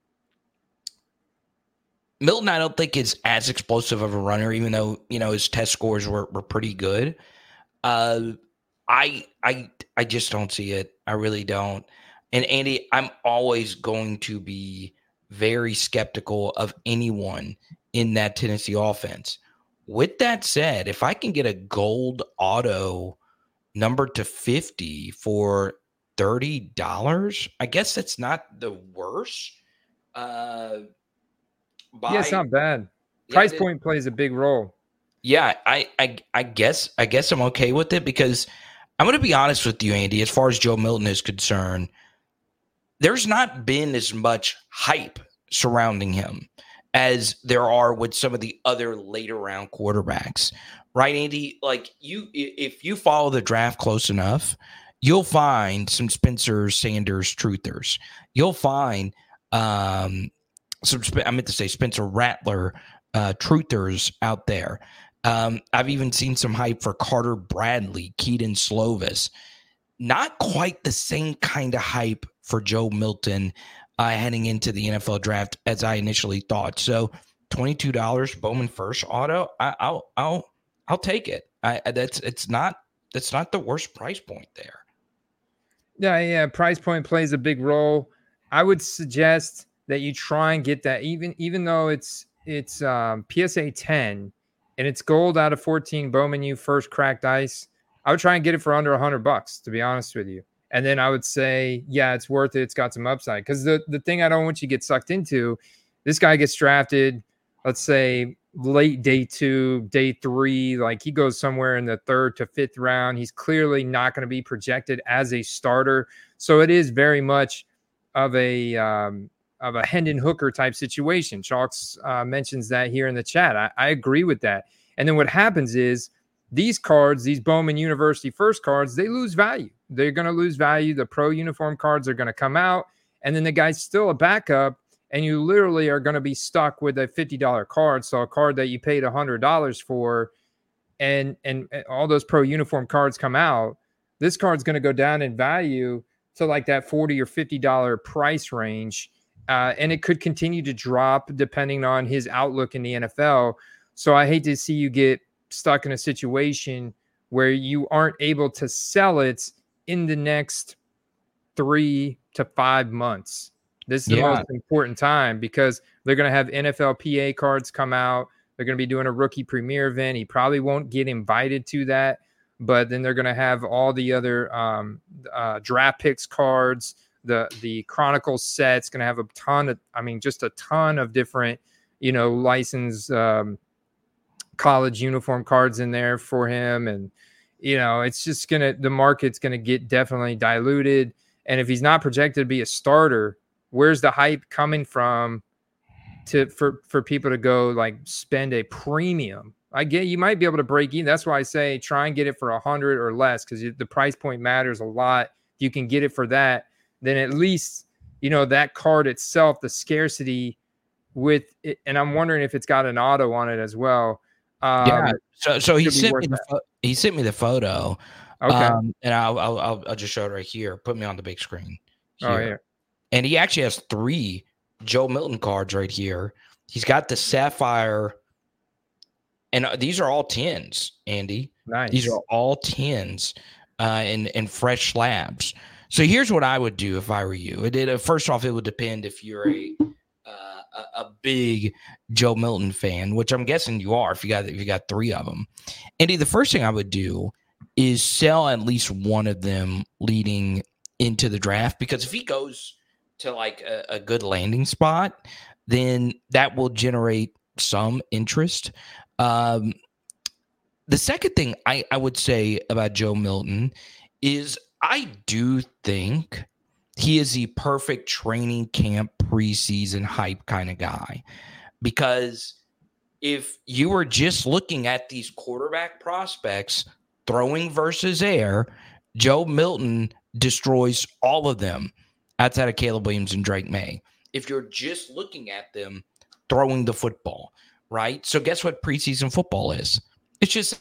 Speaker 2: Milton, I don't think is as explosive of a runner, even though, you know, his test scores were, were pretty good. Uh, I, I, I just don't see it. I really don't. And Andy, I'm always going to be very skeptical of anyone in that Tennessee offense. With that said, if I can get a gold auto number to fifty for thirty dollars, I guess that's not the worst. Uh,
Speaker 1: by, yeah, it's not bad. Price yeah, point plays a big role.
Speaker 2: Yeah, I, I, I guess, I guess I'm okay with it, because I'm going to be honest with you, Andy. As far as Joe Milton is concerned, there's not been as much hype surrounding him as there are with some of the other later round quarterbacks, right, Andy? Like you, if you follow the draft close enough, you'll find some Spencer Sanders truthers. You'll find um, some, I meant to say Spencer Rattler uh, truthers out there. Um, I've even seen some hype for Carter Bradley, Keaton Slovis. Not quite the same kind of hype for Joe Milton uh, heading into the N F L draft as I initially thought. So twenty-two dollars Bowman first auto, I, I'll I'll I'll take it. I, that's it's not that's not the worst price point there.
Speaker 1: Yeah, yeah. Price point plays a big role. I would suggest that you try and get that, even even though it's it's um, P S A ten and it's gold out of fourteen Bowman U first cracked ice. I would try and get it for under a hundred bucks, to be honest with you. And then I would say, yeah, it's worth it. It's got some upside. Because the, the thing I don't want you to get sucked into, this guy gets drafted, let's say late day two, day three. Like he goes somewhere in the third to fifth round. He's clearly not going to be projected as a starter. So it is very much of a um, of a Hendon Hooker type situation. Chalks uh, mentions that here in the chat. I, I agree with that. And then what happens is these cards, these Bowman University first cards, they lose value. They're going to lose value. The pro uniform cards are going to come out, and then the guy's still a backup, and you literally are going to be stuck with a fifty dollars card. So a card that you paid one hundred dollars for, and, and all those pro uniform cards come out, this card's going to go down in value to like that forty dollars or fifty dollars price range. Uh, and it could continue to drop depending on his outlook in the N F L. So I hate to see you get stuck in a situation where you aren't able to sell it in the next three to five months. This is yeah. the most important time because they're going to have N F L P A cards come out. They're going to be doing a rookie premiere event. He probably won't get invited to that, but then they're going to have all the other um, uh, draft picks cards. The the Chronicles set's going to have a ton of, I mean, just a ton of different, you know, licensed um, college uniform cards in there for him. And, you know, it's just going to, the market's going to get definitely diluted. And if he's not projected to be a starter, where's the hype coming from to for, for people to go like spend a premium? I get you might be able to break even. That's why I say try and get it for a hundred or less because the price point matters a lot. If you can get it for that, then at least, you know, that card itself, the scarcity with it, and I'm wondering if it's got an auto on it as well. Um,
Speaker 2: yeah. So, so he sent me the fo- he sent me the photo.
Speaker 1: Okay.
Speaker 2: Um, and I'll, I'll I'll just show it right here. Put me on the big screen. Here.
Speaker 1: Oh yeah.
Speaker 2: And he actually has three Joe Milton cards right here. He's got the Sapphire, and these are all tens, Andy.
Speaker 1: Nice.
Speaker 2: These are all tens, uh, and and fresh slabs. So here's what I would do if I were you. It, it first off, it would depend if you're a uh, a, a big Joe Milton fan, which I'm guessing you are. If you got if you got three of them, Andy, the first thing I would do is sell at least one of them leading into the draft, because if he goes to like a, a good landing spot, then that will generate some interest. Um, the second thing I, I would say about Joe Milton is I do think he is the perfect training camp preseason hype kind of guy, because if you were just looking at these quarterback prospects throwing versus air, Joe Milton destroys all of them outside of Caleb Williams and Drake May. If you're just looking at them throwing the football, right? So guess what preseason football is? It's just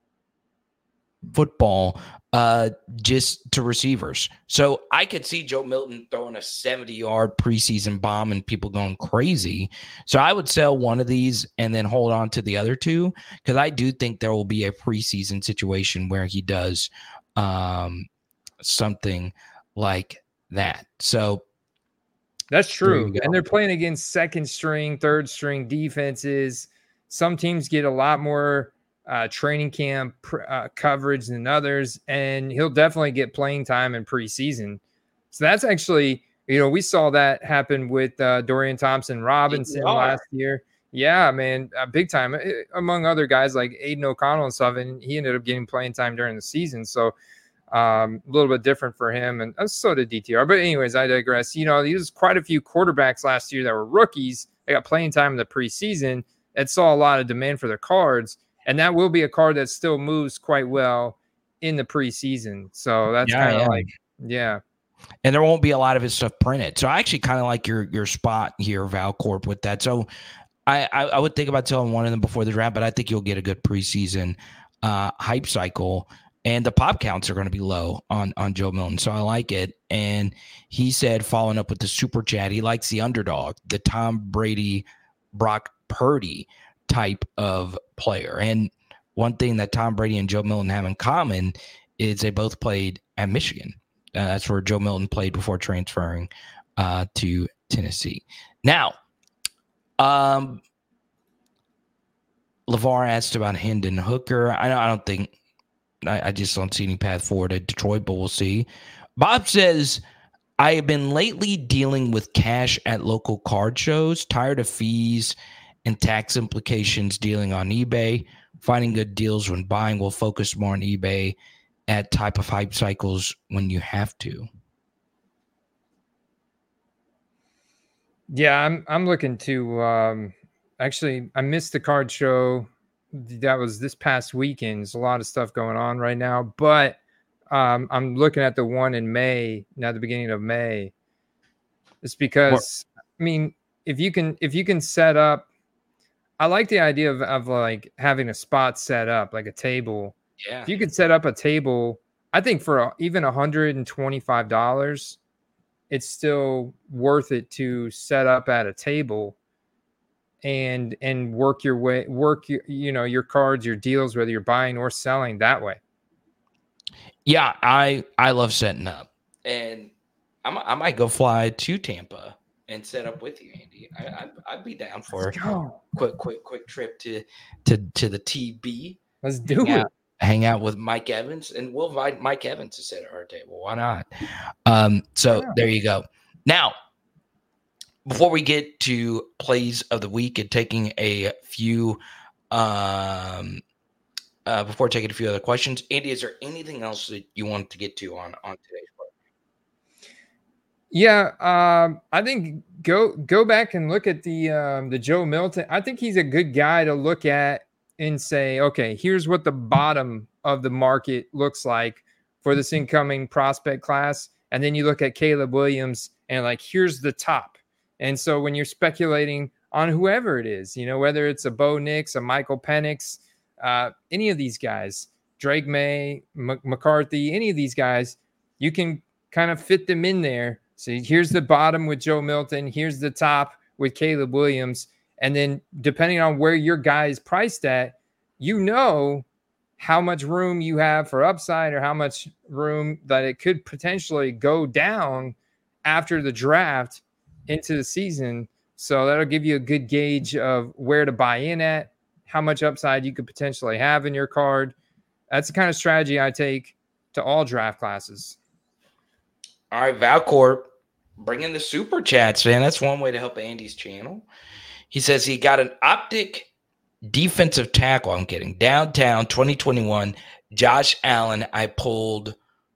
Speaker 2: football uh, just to receivers. So I could see Joe Milton throwing a seventy-yard preseason bomb and people going crazy. So I would sell one of these and then hold on to the other two, because I do think there will be a preseason situation where he does um, something like that. So
Speaker 1: that's true. And they're playing against second string, third string defenses. Some teams get a lot more uh, training camp uh, coverage than others, and he'll definitely get playing time in preseason. So that's actually, you know, we saw that happen with uh, Dorian Thompson-Robinson last year. Yeah, man, uh, big time, among other guys like Aiden O'Connell and stuff, and he ended up getting playing time during the season. So Um, a little bit different for him, and so did D T R. But anyways, I digress. You know, there's quite a few quarterbacks last year that were rookies. They got playing time in the preseason and saw a lot of demand for their cards, and that will be a card that still moves quite well in the preseason. So that's
Speaker 2: yeah,
Speaker 1: kind of
Speaker 2: yeah.
Speaker 1: like, yeah.
Speaker 2: And there won't be a lot of his stuff printed. So I actually kind of like your your spot here, Valcorp, with that. So I, I, I would think about selling one of them before the draft, but I think you'll get a good preseason uh, hype cycle. And the pop counts are going to be low on, on Joe Milton. So I like it. And he said, following up with the super chat, he likes the underdog, the Tom Brady, Brock Purdy type of player. And one thing that Tom Brady and Joe Milton have in common is they both played at Michigan. Uh, that's where Joe Milton played before transferring uh, to Tennessee. Now, um, LeVar asked about Hendon Hooker. I, I don't think I, I just don't see any path forward at Detroit, but we'll see. Bob says, I have been lately dealing with cash at local card shows, tired of fees and tax implications dealing on eBay. Finding good deals when buying will focus more on eBay at type of hype cycles when you have to.
Speaker 1: Yeah, I'm I'm looking to um actually I missed the card show. That was this past weekend. There's a lot of stuff going on right now, but um I'm looking at the one in May, now the beginning of May. It's because I mean, if you can if you can set up, I like the idea of, of like having a spot set up, like a table.
Speaker 2: Yeah.
Speaker 1: If you could set up a table, I think for a, even one hundred twenty-five dollars, it's still worth it to set up at a table and and work your way, work your, you know, your cards, your deals, whether you're buying or selling that way.
Speaker 2: Yeah, I I love setting up, and I'm, I might go fly to Tampa and set up with you, Andy. I, I'd, I'd be down for a quick, quick, quick trip to to to the T B.
Speaker 1: Let's do
Speaker 2: hang
Speaker 1: it.
Speaker 2: Out, hang out with Mike Evans, and we'll invite Mike Evans to sit at our table. Why not? Um, so yeah. There you go. Now, before we get to plays of the week and taking a few, um, uh, before taking a few other questions, Andy, is there anything else that you wanted to get to on on today's program?
Speaker 1: Yeah, um, I think go go back and look at the um, the Joe Milton. I think he's a good guy to look at and say, okay, here's what the bottom of the market looks like for this incoming prospect class, and then you look at Caleb Williams and like, here's the top. And so when you're speculating on whoever it is, you know, whether it's a Bo Nix, a Michael Penix, uh, any of these guys, Drake May, M- McCarthy, any of these guys, you can kind of fit them in there. So here's the bottom with Joe Milton. Here's the top with Caleb Williams. And then depending on where your guy is priced at, you know how much room you have for upside or how much room that it could potentially go down after the draft into the season. So that'll give you a good gauge of where to buy in at, how much upside you could potentially have in your card. That's the kind of strategy I take to all draft classes.
Speaker 2: All right, Valcorp, bring in the super chats, man. That's one way to help Andy's channel. He says he got an optic defensive tackle. I'm kidding. Downtown twenty twenty-one, Josh Allen. I pulled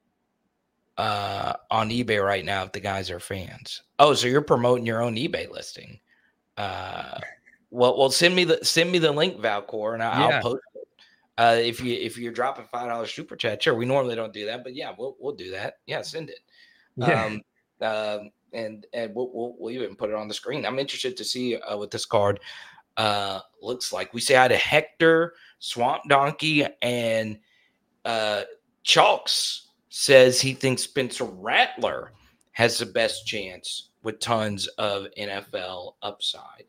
Speaker 2: uh, on eBay right now if the guys are fans. Oh, so you're promoting your own eBay listing. Uh, well, well, send me the send me the link, Valcor, and I, yeah. I'll post it. Uh, if you if you're dropping five dollars super chat, sure. We normally don't do that, but yeah, we'll we'll do that. Yeah, send it.
Speaker 1: Yeah.
Speaker 2: Um, uh, and and we'll, we'll we'll even put it on the screen. I'm interested to see uh, what this card uh looks like. We say hi to Hector, Swamp Donkey, and uh, Chalks says he thinks Spencer Rattler has the best chance with tons of N F L upside.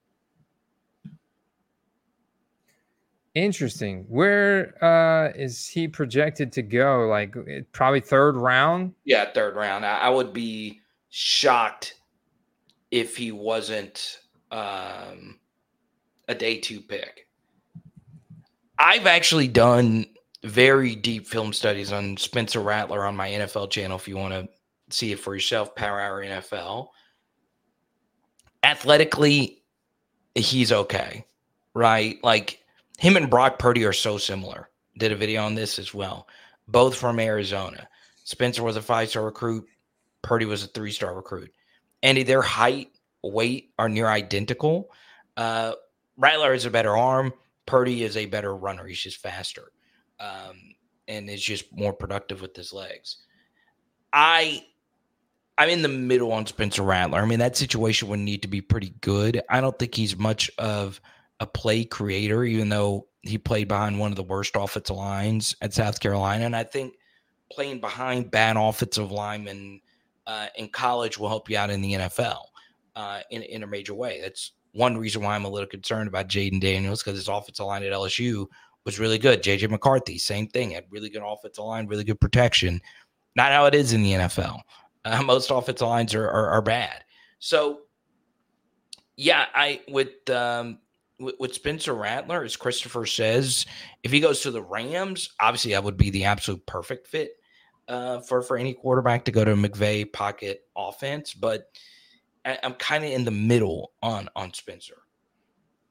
Speaker 1: Interesting. Where uh, is he projected to go? Like probably third round?
Speaker 2: Yeah, third round. I, I would be shocked if he wasn't um, a day two pick. I've actually done very deep film studies on Spencer Rattler on my N F L channel if you want to see it for yourself, Power Hour N F L. Athletically, he's okay, right? Like, him and Brock Purdy are so similar. Did a video on this as well. Both from Arizona. Spencer was a five-star recruit. Purdy was a three-star recruit. Andy, their height, weight are near identical. Uh, Rattler is a better arm. Purdy is a better runner. He's just faster. Um, and is just more productive with his legs. I, I'm in the middle on Spencer Rattler. I mean, that situation would need to be pretty good. I don't think he's much of a play creator, even though he played behind one of the worst offensive lines at South Carolina. And I think playing behind bad offensive linemen uh, in college will help you out in the N F L uh, in, in a major way. That's one reason why I'm a little concerned about Jaden Daniels, because his offensive line at L S U was really good. J J McCarthy, same thing, had really good offensive line, really good protection. Not how it is in the N F L. Uh, most offensive lines are, are, are bad. So, yeah, I with um, – with Spencer Rattler, as Christopher says, if he goes to the Rams, obviously that would be the absolute perfect fit uh, for, for any quarterback to go to a McVay pocket offense. But I, I'm kind of in the middle on, on Spencer.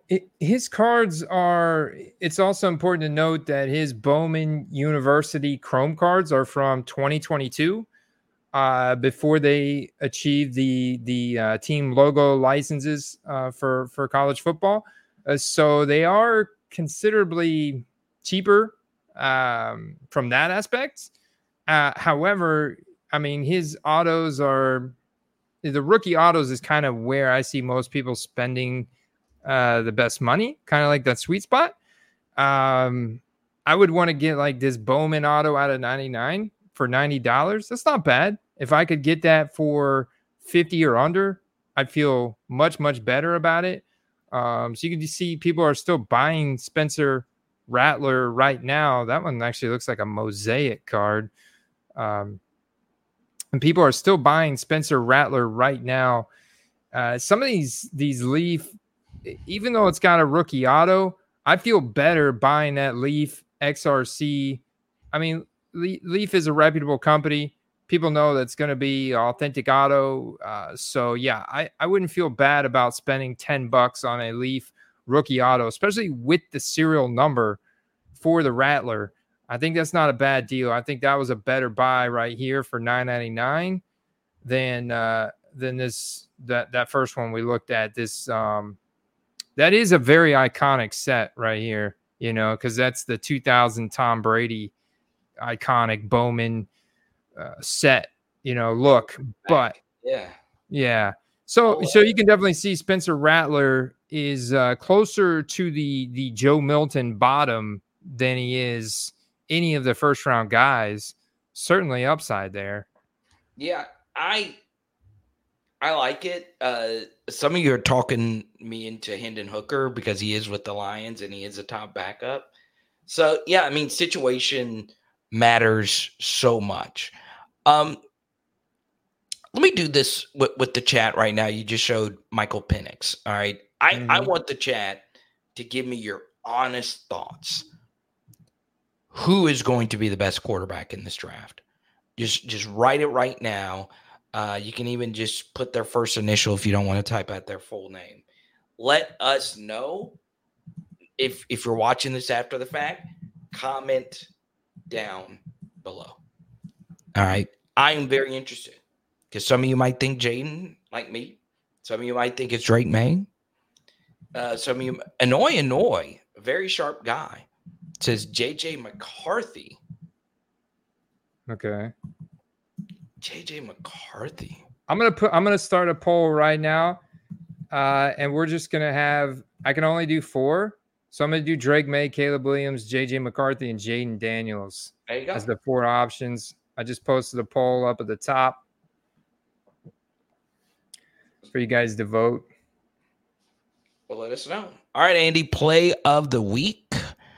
Speaker 1: it, his cards are, it's also important to note that his Bowman University Chrome cards are from twenty twenty-two, uh, before they achieved the the uh, team logo licenses uh, for, for college football. Uh, so they are considerably cheaper um, from that aspect. Uh, however, I mean, his autos are, the rookie autos is kind of where I see most people spending uh, the best money, kind of like that sweet spot. Um, I would want to get like this Bowman auto out of ninety-nine for ninety dollars. That's not bad. If I could get that for fifty or under, I'd feel much, much better about it. Um, so you can see people are still buying Spencer Rattler right now. That one actually looks like a mosaic card. Um, and people are still buying Spencer Rattler right now. Uh, some of these, these Leaf, even though it's got a rookie auto, I feel better buying that Leaf X R C. I mean, Le- Leaf is a reputable company. People know that's going to be authentic auto. Uh, so yeah, I, I wouldn't feel bad about spending ten bucks on a Leaf rookie auto, especially with the serial number for the Rattler. I think that's not a bad deal. I think that was a better buy right here for nine ninety-nine than uh, than this that that first one we looked at. This um, that is a very iconic set right here, you know, because that's the two thousand Tom Brady iconic Bowman uh, set, you know, look. But
Speaker 2: yeah,
Speaker 1: yeah. So, so you can definitely see Spencer Rattler is uh, closer to the the Joe Milton bottom than he is any of the first round guys. Certainly upside there.
Speaker 2: Yeah, I I like it. Uh, some of you are talking me into Hendon Hooker because he is with the Lions and he is a top backup. So yeah, I mean, situation matters so much. Um, let me do this with, with the chat right now. You just showed Michael Penix. All right. I, mm-hmm. I want the chat to give me your honest thoughts. Who is going to be the best quarterback in this draft? Just just write it right now. Uh, you can even just put their first initial if you don't want to type out their full name. Let us know if if you're watching this after the fact. Comment down below. All right. I am very interested because some of you might think Jaden, like me. Some of you might think it's Drake May. Uh, some of you, Annoy Annoy, a very sharp guy, says J J McCarthy.
Speaker 1: Okay.
Speaker 2: J J McCarthy.
Speaker 1: I'm gonna put. I'm gonna start a poll right now, uh, and we're just gonna have. I can only do four, so I'm gonna do Drake May, Caleb Williams, J J McCarthy, and Jaden Daniels
Speaker 2: there you go.
Speaker 1: as the four options. I just posted a poll up at the top for you guys to vote.
Speaker 2: Well, let us know. All right, Andy, play of the week,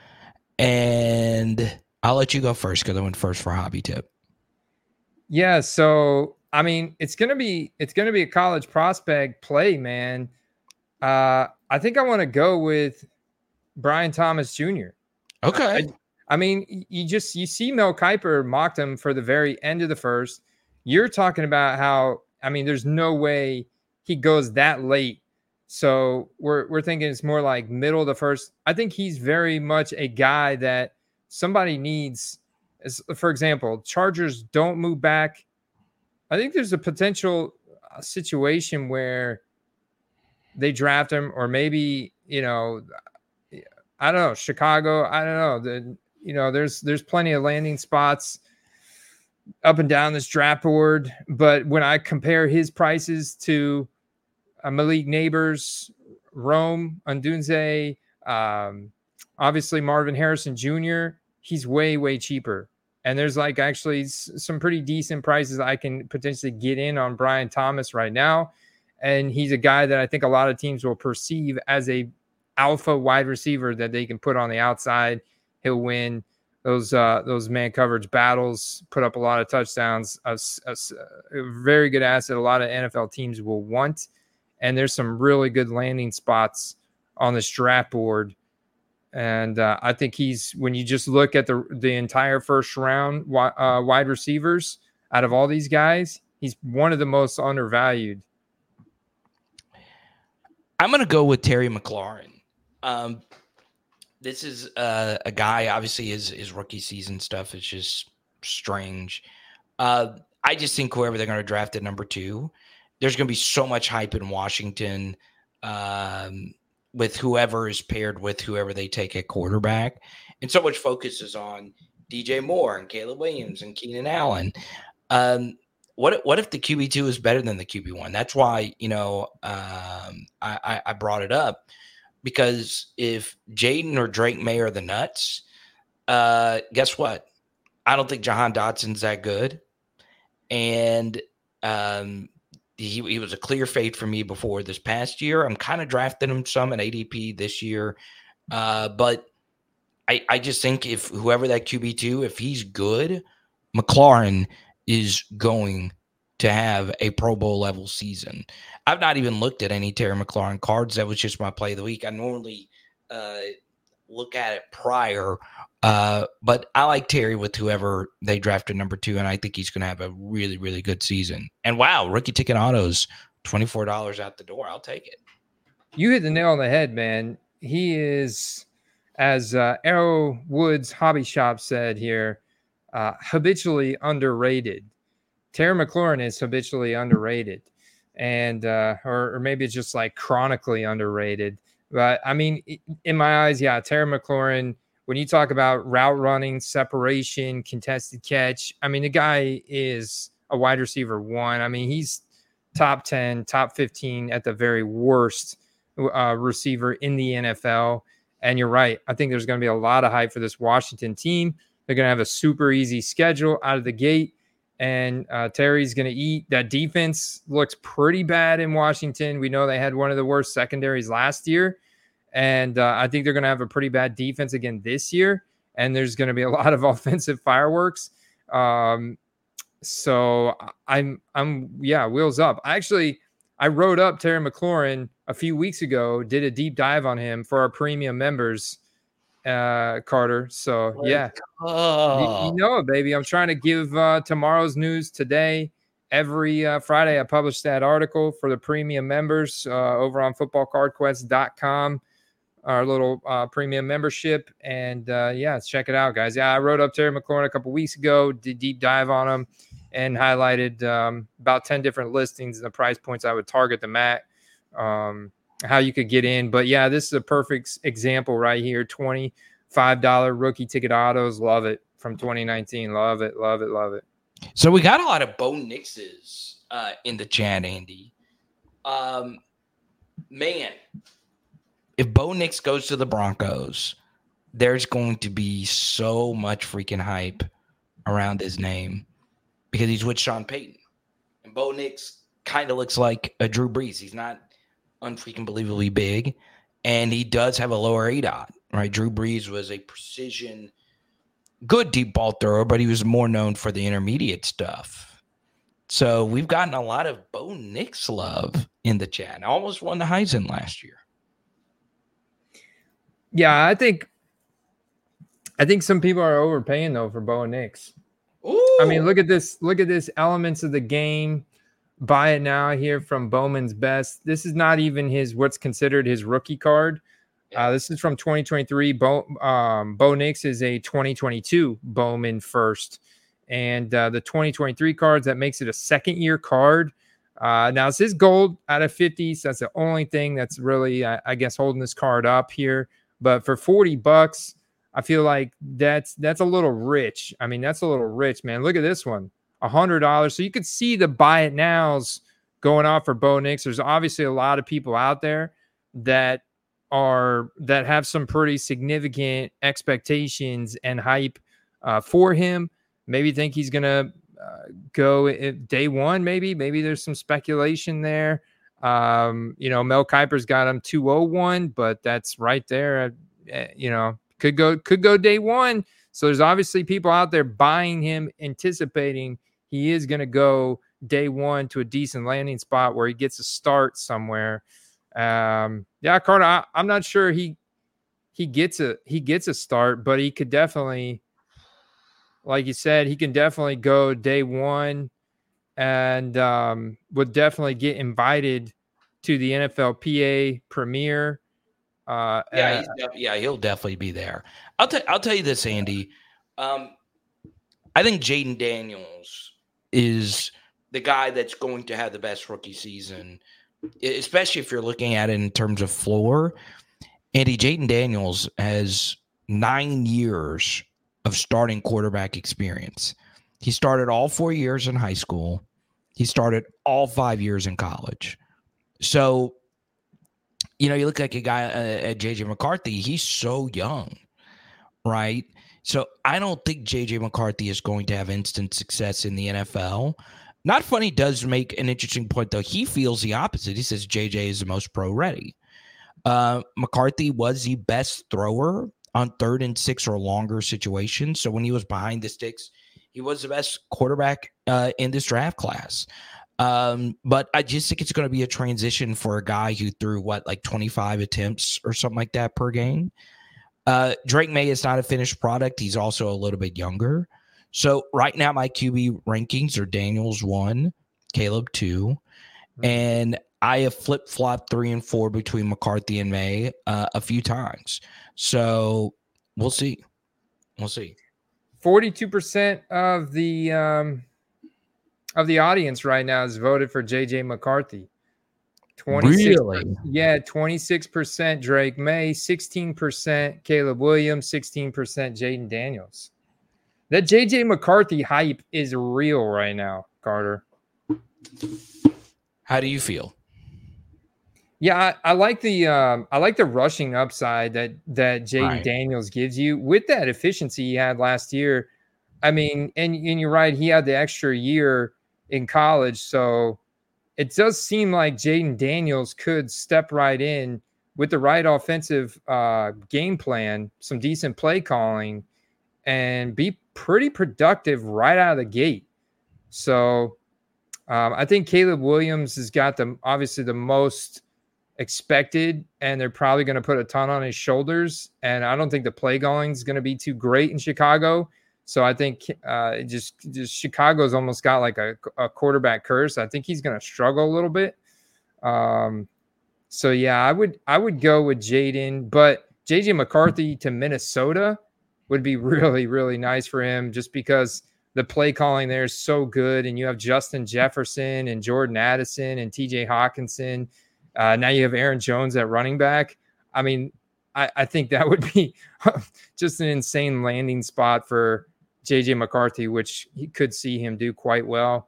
Speaker 2: and I'll let you go first because I went first for hobby tip.
Speaker 1: Yeah, so I mean, it's gonna be it's gonna be a college prospect play, man. Uh, I think I want to go with Brian Thomas Junior
Speaker 2: Okay.
Speaker 1: I, I mean, you just you see Mel Kiper mocked him for the very end of the first. You're talking about how I mean, there's no way he goes that late. So we're we're thinking it's more like middle of the first. I think he's very much a guy that somebody needs. As, for example, Chargers don't move back. I think there's a potential situation where they draft him, or maybe, you know, I don't know, Chicago. I don't know. The, you know, there's there's plenty of landing spots up and down this draft board. But when I compare his prices to uh, Malik Neighbors, Rome, Andunze, um, obviously Marvin Harrison Junior, he's way, way cheaper. And there's like actually some pretty decent prices I can potentially get in on Brian Thomas right now. And he's a guy that I think a lot of teams will perceive as a alpha wide receiver that they can put on the outside. He'll win those uh, those man coverage battles, put up a lot of touchdowns. A, a, a very good asset a lot of N F L teams will want. And there's some really good landing spots on this draft board. And uh, I think he's, when you just look at the the entire first round uh, wide receivers out of all these guys, he's one of the most undervalued.
Speaker 2: I'm going to go with Terry McLaurin. Um, this is uh, a guy. Obviously, his his rookie season stuff is just strange. Uh, I just think whoever they're going to draft at number two, there's going to be so much hype in Washington um, with whoever is paired with whoever they take at quarterback, and so much focus is on D J Moore and Caleb Williams and Keenan Allen. Um, what what if the Q B two is better than the Q B one? That's why you know um, I, I brought it up. Because if Jaden or Drake May are the nuts, uh, guess what? I don't think Jahan Dotson's that good. And um, he, he was a clear fade for me before this past year. I'm kind of drafting him some at A D P this year. Uh, but I, I just think if whoever that Q B two, if he's good, McLaurin is going to have a Pro Bowl level season. I've not even looked at any Terry McLaurin cards. That was just my play of the week. I normally uh, look at it prior, uh, but I like Terry with whoever they drafted number two, and I think he's going to have a really, really good season. And wow, rookie ticket autos, twenty-four dollars out the door. I'll take it.
Speaker 1: You hit the nail on the head, man. He is, as uh, Arrow Woods Hobby Shop said here, uh, habitually underrated. Terry McLaurin is habitually underrated, and uh, or, or maybe it's just like chronically underrated. But I mean, in my eyes, yeah, Terry McLaurin, when you talk about route running, separation, contested catch, I mean, the guy is a wide receiver one. I mean, he's top ten, top fifteen at the very worst uh, receiver in the N F L. And you're right. I think there's going to be a lot of hype for this Washington team. They're going to have a super easy schedule out of the gate. And uh, Terry's going to eat. That defense looks pretty bad in Washington. We know they had one of the worst secondaries last year. And uh, I think they're going to have a pretty bad defense again this year. And there's going to be a lot of offensive fireworks. Um, so I'm, I'm, yeah, wheels up. I actually, I wrote up Terry McLaurin a few weeks ago, did a deep dive on him for our premium members, uh, Carter. So yeah, you, you know, baby, I'm trying to give uh, tomorrow's news today. Every uh, Friday, I publish that article for the premium members uh, over on football card quest dot com, our little uh, premium membership. And uh, yeah, check it out, guys. Yeah, I wrote up Terry McLaurin a couple weeks ago, did deep dive on him, and highlighted um, about ten different listings and the price points I would target them at, um, how you could get in. But yeah, this is a perfect example right here. twenty-five dollars rookie ticket autos. Love it. From twenty nineteen. Love it. Love it. Love it.
Speaker 2: So we got a lot of Bo Nixes uh, in the chat, Andy. Um, man, if Bo Nix goes to the Broncos, there's going to be so much freaking hype around his name because he's with Sean Payton. And Bo Nix kind of looks like a Drew Brees. He's not unfreaking believably big, and he does have a lower A D O T, right? Drew Brees was a precision, good deep ball thrower, but he was more known for the intermediate stuff. So we've gotten a lot of Bo Nix love in the chat. I almost won the Heisman last year.
Speaker 1: Yeah, I think I think some people are overpaying though for Bo Nix. Ooh. I mean, look at this. Look at this. Elements of the game. Buy it now here from Bowman's Best. This is not even his what's considered his rookie card. Uh, this is from twenty twenty-three. Bo, um, Bo Nix is a twenty twenty-two Bowman first. And uh, the twenty twenty-three cards, that makes it a second year card. Uh, now, this is gold out of fifty. So that's the only thing that's really, I, I guess, holding this card up here. But for forty bucks, I feel like that's that's a little rich. I mean, that's a little rich, man. Look at this one, one hundred dollars. So you could see the buy it nows going off for Bo Nix. There's obviously a lot of people out there that are that have some pretty significant expectations and hype uh, for him. Maybe think he's going to uh, go day one, maybe. Maybe there's some speculation there. Um, you know, Mel Kiper's got him two oh one, but that's right there. Uh, you know, could go could go day one. So there's obviously people out there buying him, anticipating he is going to go day one to a decent landing spot where he gets a start somewhere. Um, yeah, Carter, I, I'm not sure he he gets a he gets a start, but he could definitely, like you said, he can definitely go day one and um, would definitely get invited to the N F L P A premiere. Uh,
Speaker 2: Yeah,
Speaker 1: uh,
Speaker 2: he's def- yeah, he'll definitely be there. I'll tell I'll tell you this, Andy. Um, I think Jaden Daniels is the guy that's going to have the best rookie season, especially if you're looking at it in terms of floor. Andy, Jaden Daniels has nine years of starting quarterback experience. He started all four years in high school. He started all five years in college. So, you know, you look like a guy uh, at J J McCarthy. He's so young, right? So I don't think J J McCarthy is going to have instant success in the N F L. Not funny does make an interesting point, though. He feels the opposite. He says J J is the most pro ready. Uh, McCarthy was the best thrower on third and six or longer situations. So when he was behind the sticks, he was the best quarterback uh, in this draft class. Um, but I just think it's going to be a transition for a guy who threw what, like twenty-five attempts or something like that per game. Uh, Drake May is not a finished product. He's also a little bit younger. So right now my Q B rankings are Daniels one, Caleb two, mm-hmm. and I have flip-flopped three and four between McCarthy and May uh, a few times. So we'll see. We'll see.
Speaker 1: forty-two percent of the um, of the audience right now has voted for J J McCarthy. twenty-six percent, really? Yeah, twenty-six percent Drake May, sixteen percent Caleb Williams, sixteen percent Jaden Daniels. That J J McCarthy hype is real right now, Carter.
Speaker 2: How do you feel?
Speaker 1: Yeah, I, I like the um, I like the rushing upside that that Jaden
Speaker 2: right.
Speaker 1: Daniels gives you with that efficiency he had last year. I mean, and and you're right, he had the extra year in college, so it does seem like Jaden Daniels could step right in with the right offensive uh, game plan, some decent play calling, and be pretty productive right out of the gate. So um, I think Caleb Williams has got the obviously the most expected, and they're probably going to put a ton on his shoulders. And I don't think the play calling is going to be too great in Chicago. So I think uh, it just, just Chicago's almost got like a, a quarterback curse. I think he's going to struggle a little bit. Um, so yeah, I would I would go with Jaden, but J J McCarthy to Minnesota would be really, really nice for him just because the play calling there is so good. And you have Justin Jefferson and Jordan Addison and T J Hawkinson. Uh, now you have Aaron Jones at running back. I mean, I, I think that would be just an insane landing spot for J J McCarthy, which he could see him do quite well.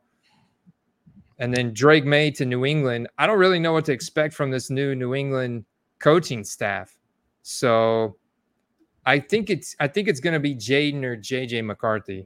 Speaker 1: And then Drake May to New England. I don't really know what to expect from this new New England coaching staff. So I think it's I think it's going to be Jaden or J J McCarthy.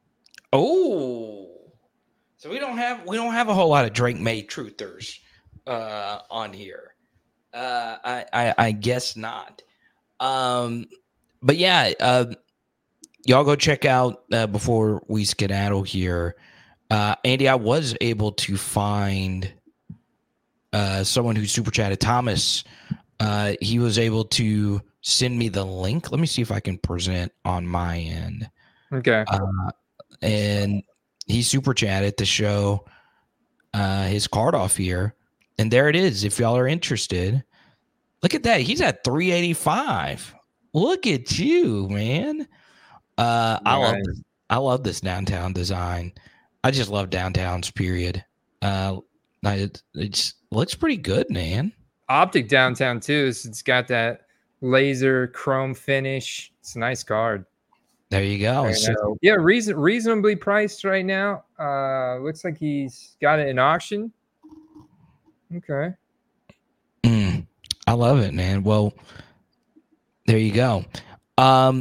Speaker 2: Oh, so we don't have we don't have a whole lot of Drake May truthers uh, on here. Uh, I, I I guess not. Um, but yeah, uh, y'all go check out uh, before we skedaddle here. Uh, Andy, I was able to find uh, someone who super chatted, Thomas. Uh, he was able to send me the link. Let me see if I can present on my end.
Speaker 1: Okay.
Speaker 2: Uh, and he super chatted to show uh, his card off here. And there it is. If y'all are interested, look at that. He's at three eighty-five. Look at you, man. Uh, I love this. I love this downtown design. I just love downtowns, period. Uh, it it's, looks pretty good, man.
Speaker 1: Optic downtown, too. So it's got that laser chrome finish. It's a nice card.
Speaker 2: There you go.
Speaker 1: So, yeah, reason, reasonably priced right now. Uh, looks like he's got it in auction. Okay.
Speaker 2: Mm, I love it, man. Well, there you go. Um,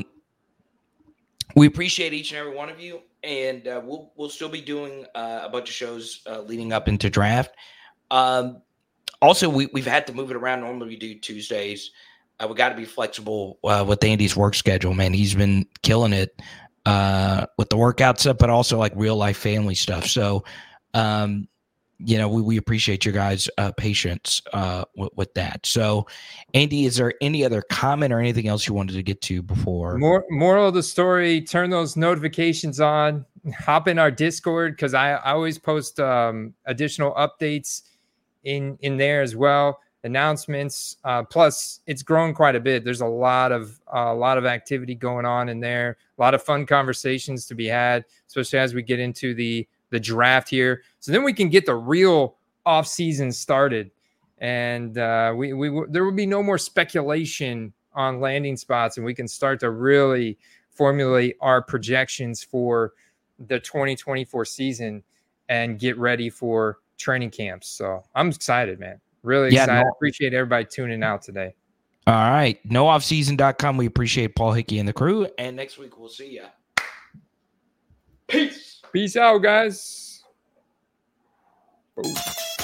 Speaker 2: we appreciate each and every one of you. And uh, we'll we'll still be doing uh, a bunch of shows uh, leading up into draft. Um, also, we we've had to move it around. Normally, we do Tuesdays. Uh, we got to be flexible uh, with Andy's work schedule. Man, he's been killing it uh, with the workout stuff, but also like real life family stuff. So, um, you know, we, we appreciate your guys' uh, patience uh, with, with that. So, Andy, is there any other comment or anything else you wanted to get to before?
Speaker 1: More, moral of the story, turn those notifications on, hop in our Discord because I, I always post um, additional updates in, in there as well. announcements. Uh, plus, it's grown quite a bit. There's a lot of uh, a lot of activity going on in there. A lot of fun conversations to be had, especially as we get into the the draft here. So then we can get the real off season started, and uh, we we there will be no more speculation on landing spots, and we can start to really formulate our projections for the twenty twenty-four season and get ready for training camps. So I'm excited, man. Really
Speaker 2: yeah,
Speaker 1: excited.
Speaker 2: No,
Speaker 1: appreciate everybody tuning out today.
Speaker 2: All right. no off season dot com. We appreciate Paul Hickey and the crew. And next week we'll see ya. Peace.
Speaker 1: Peace out, guys. Boom.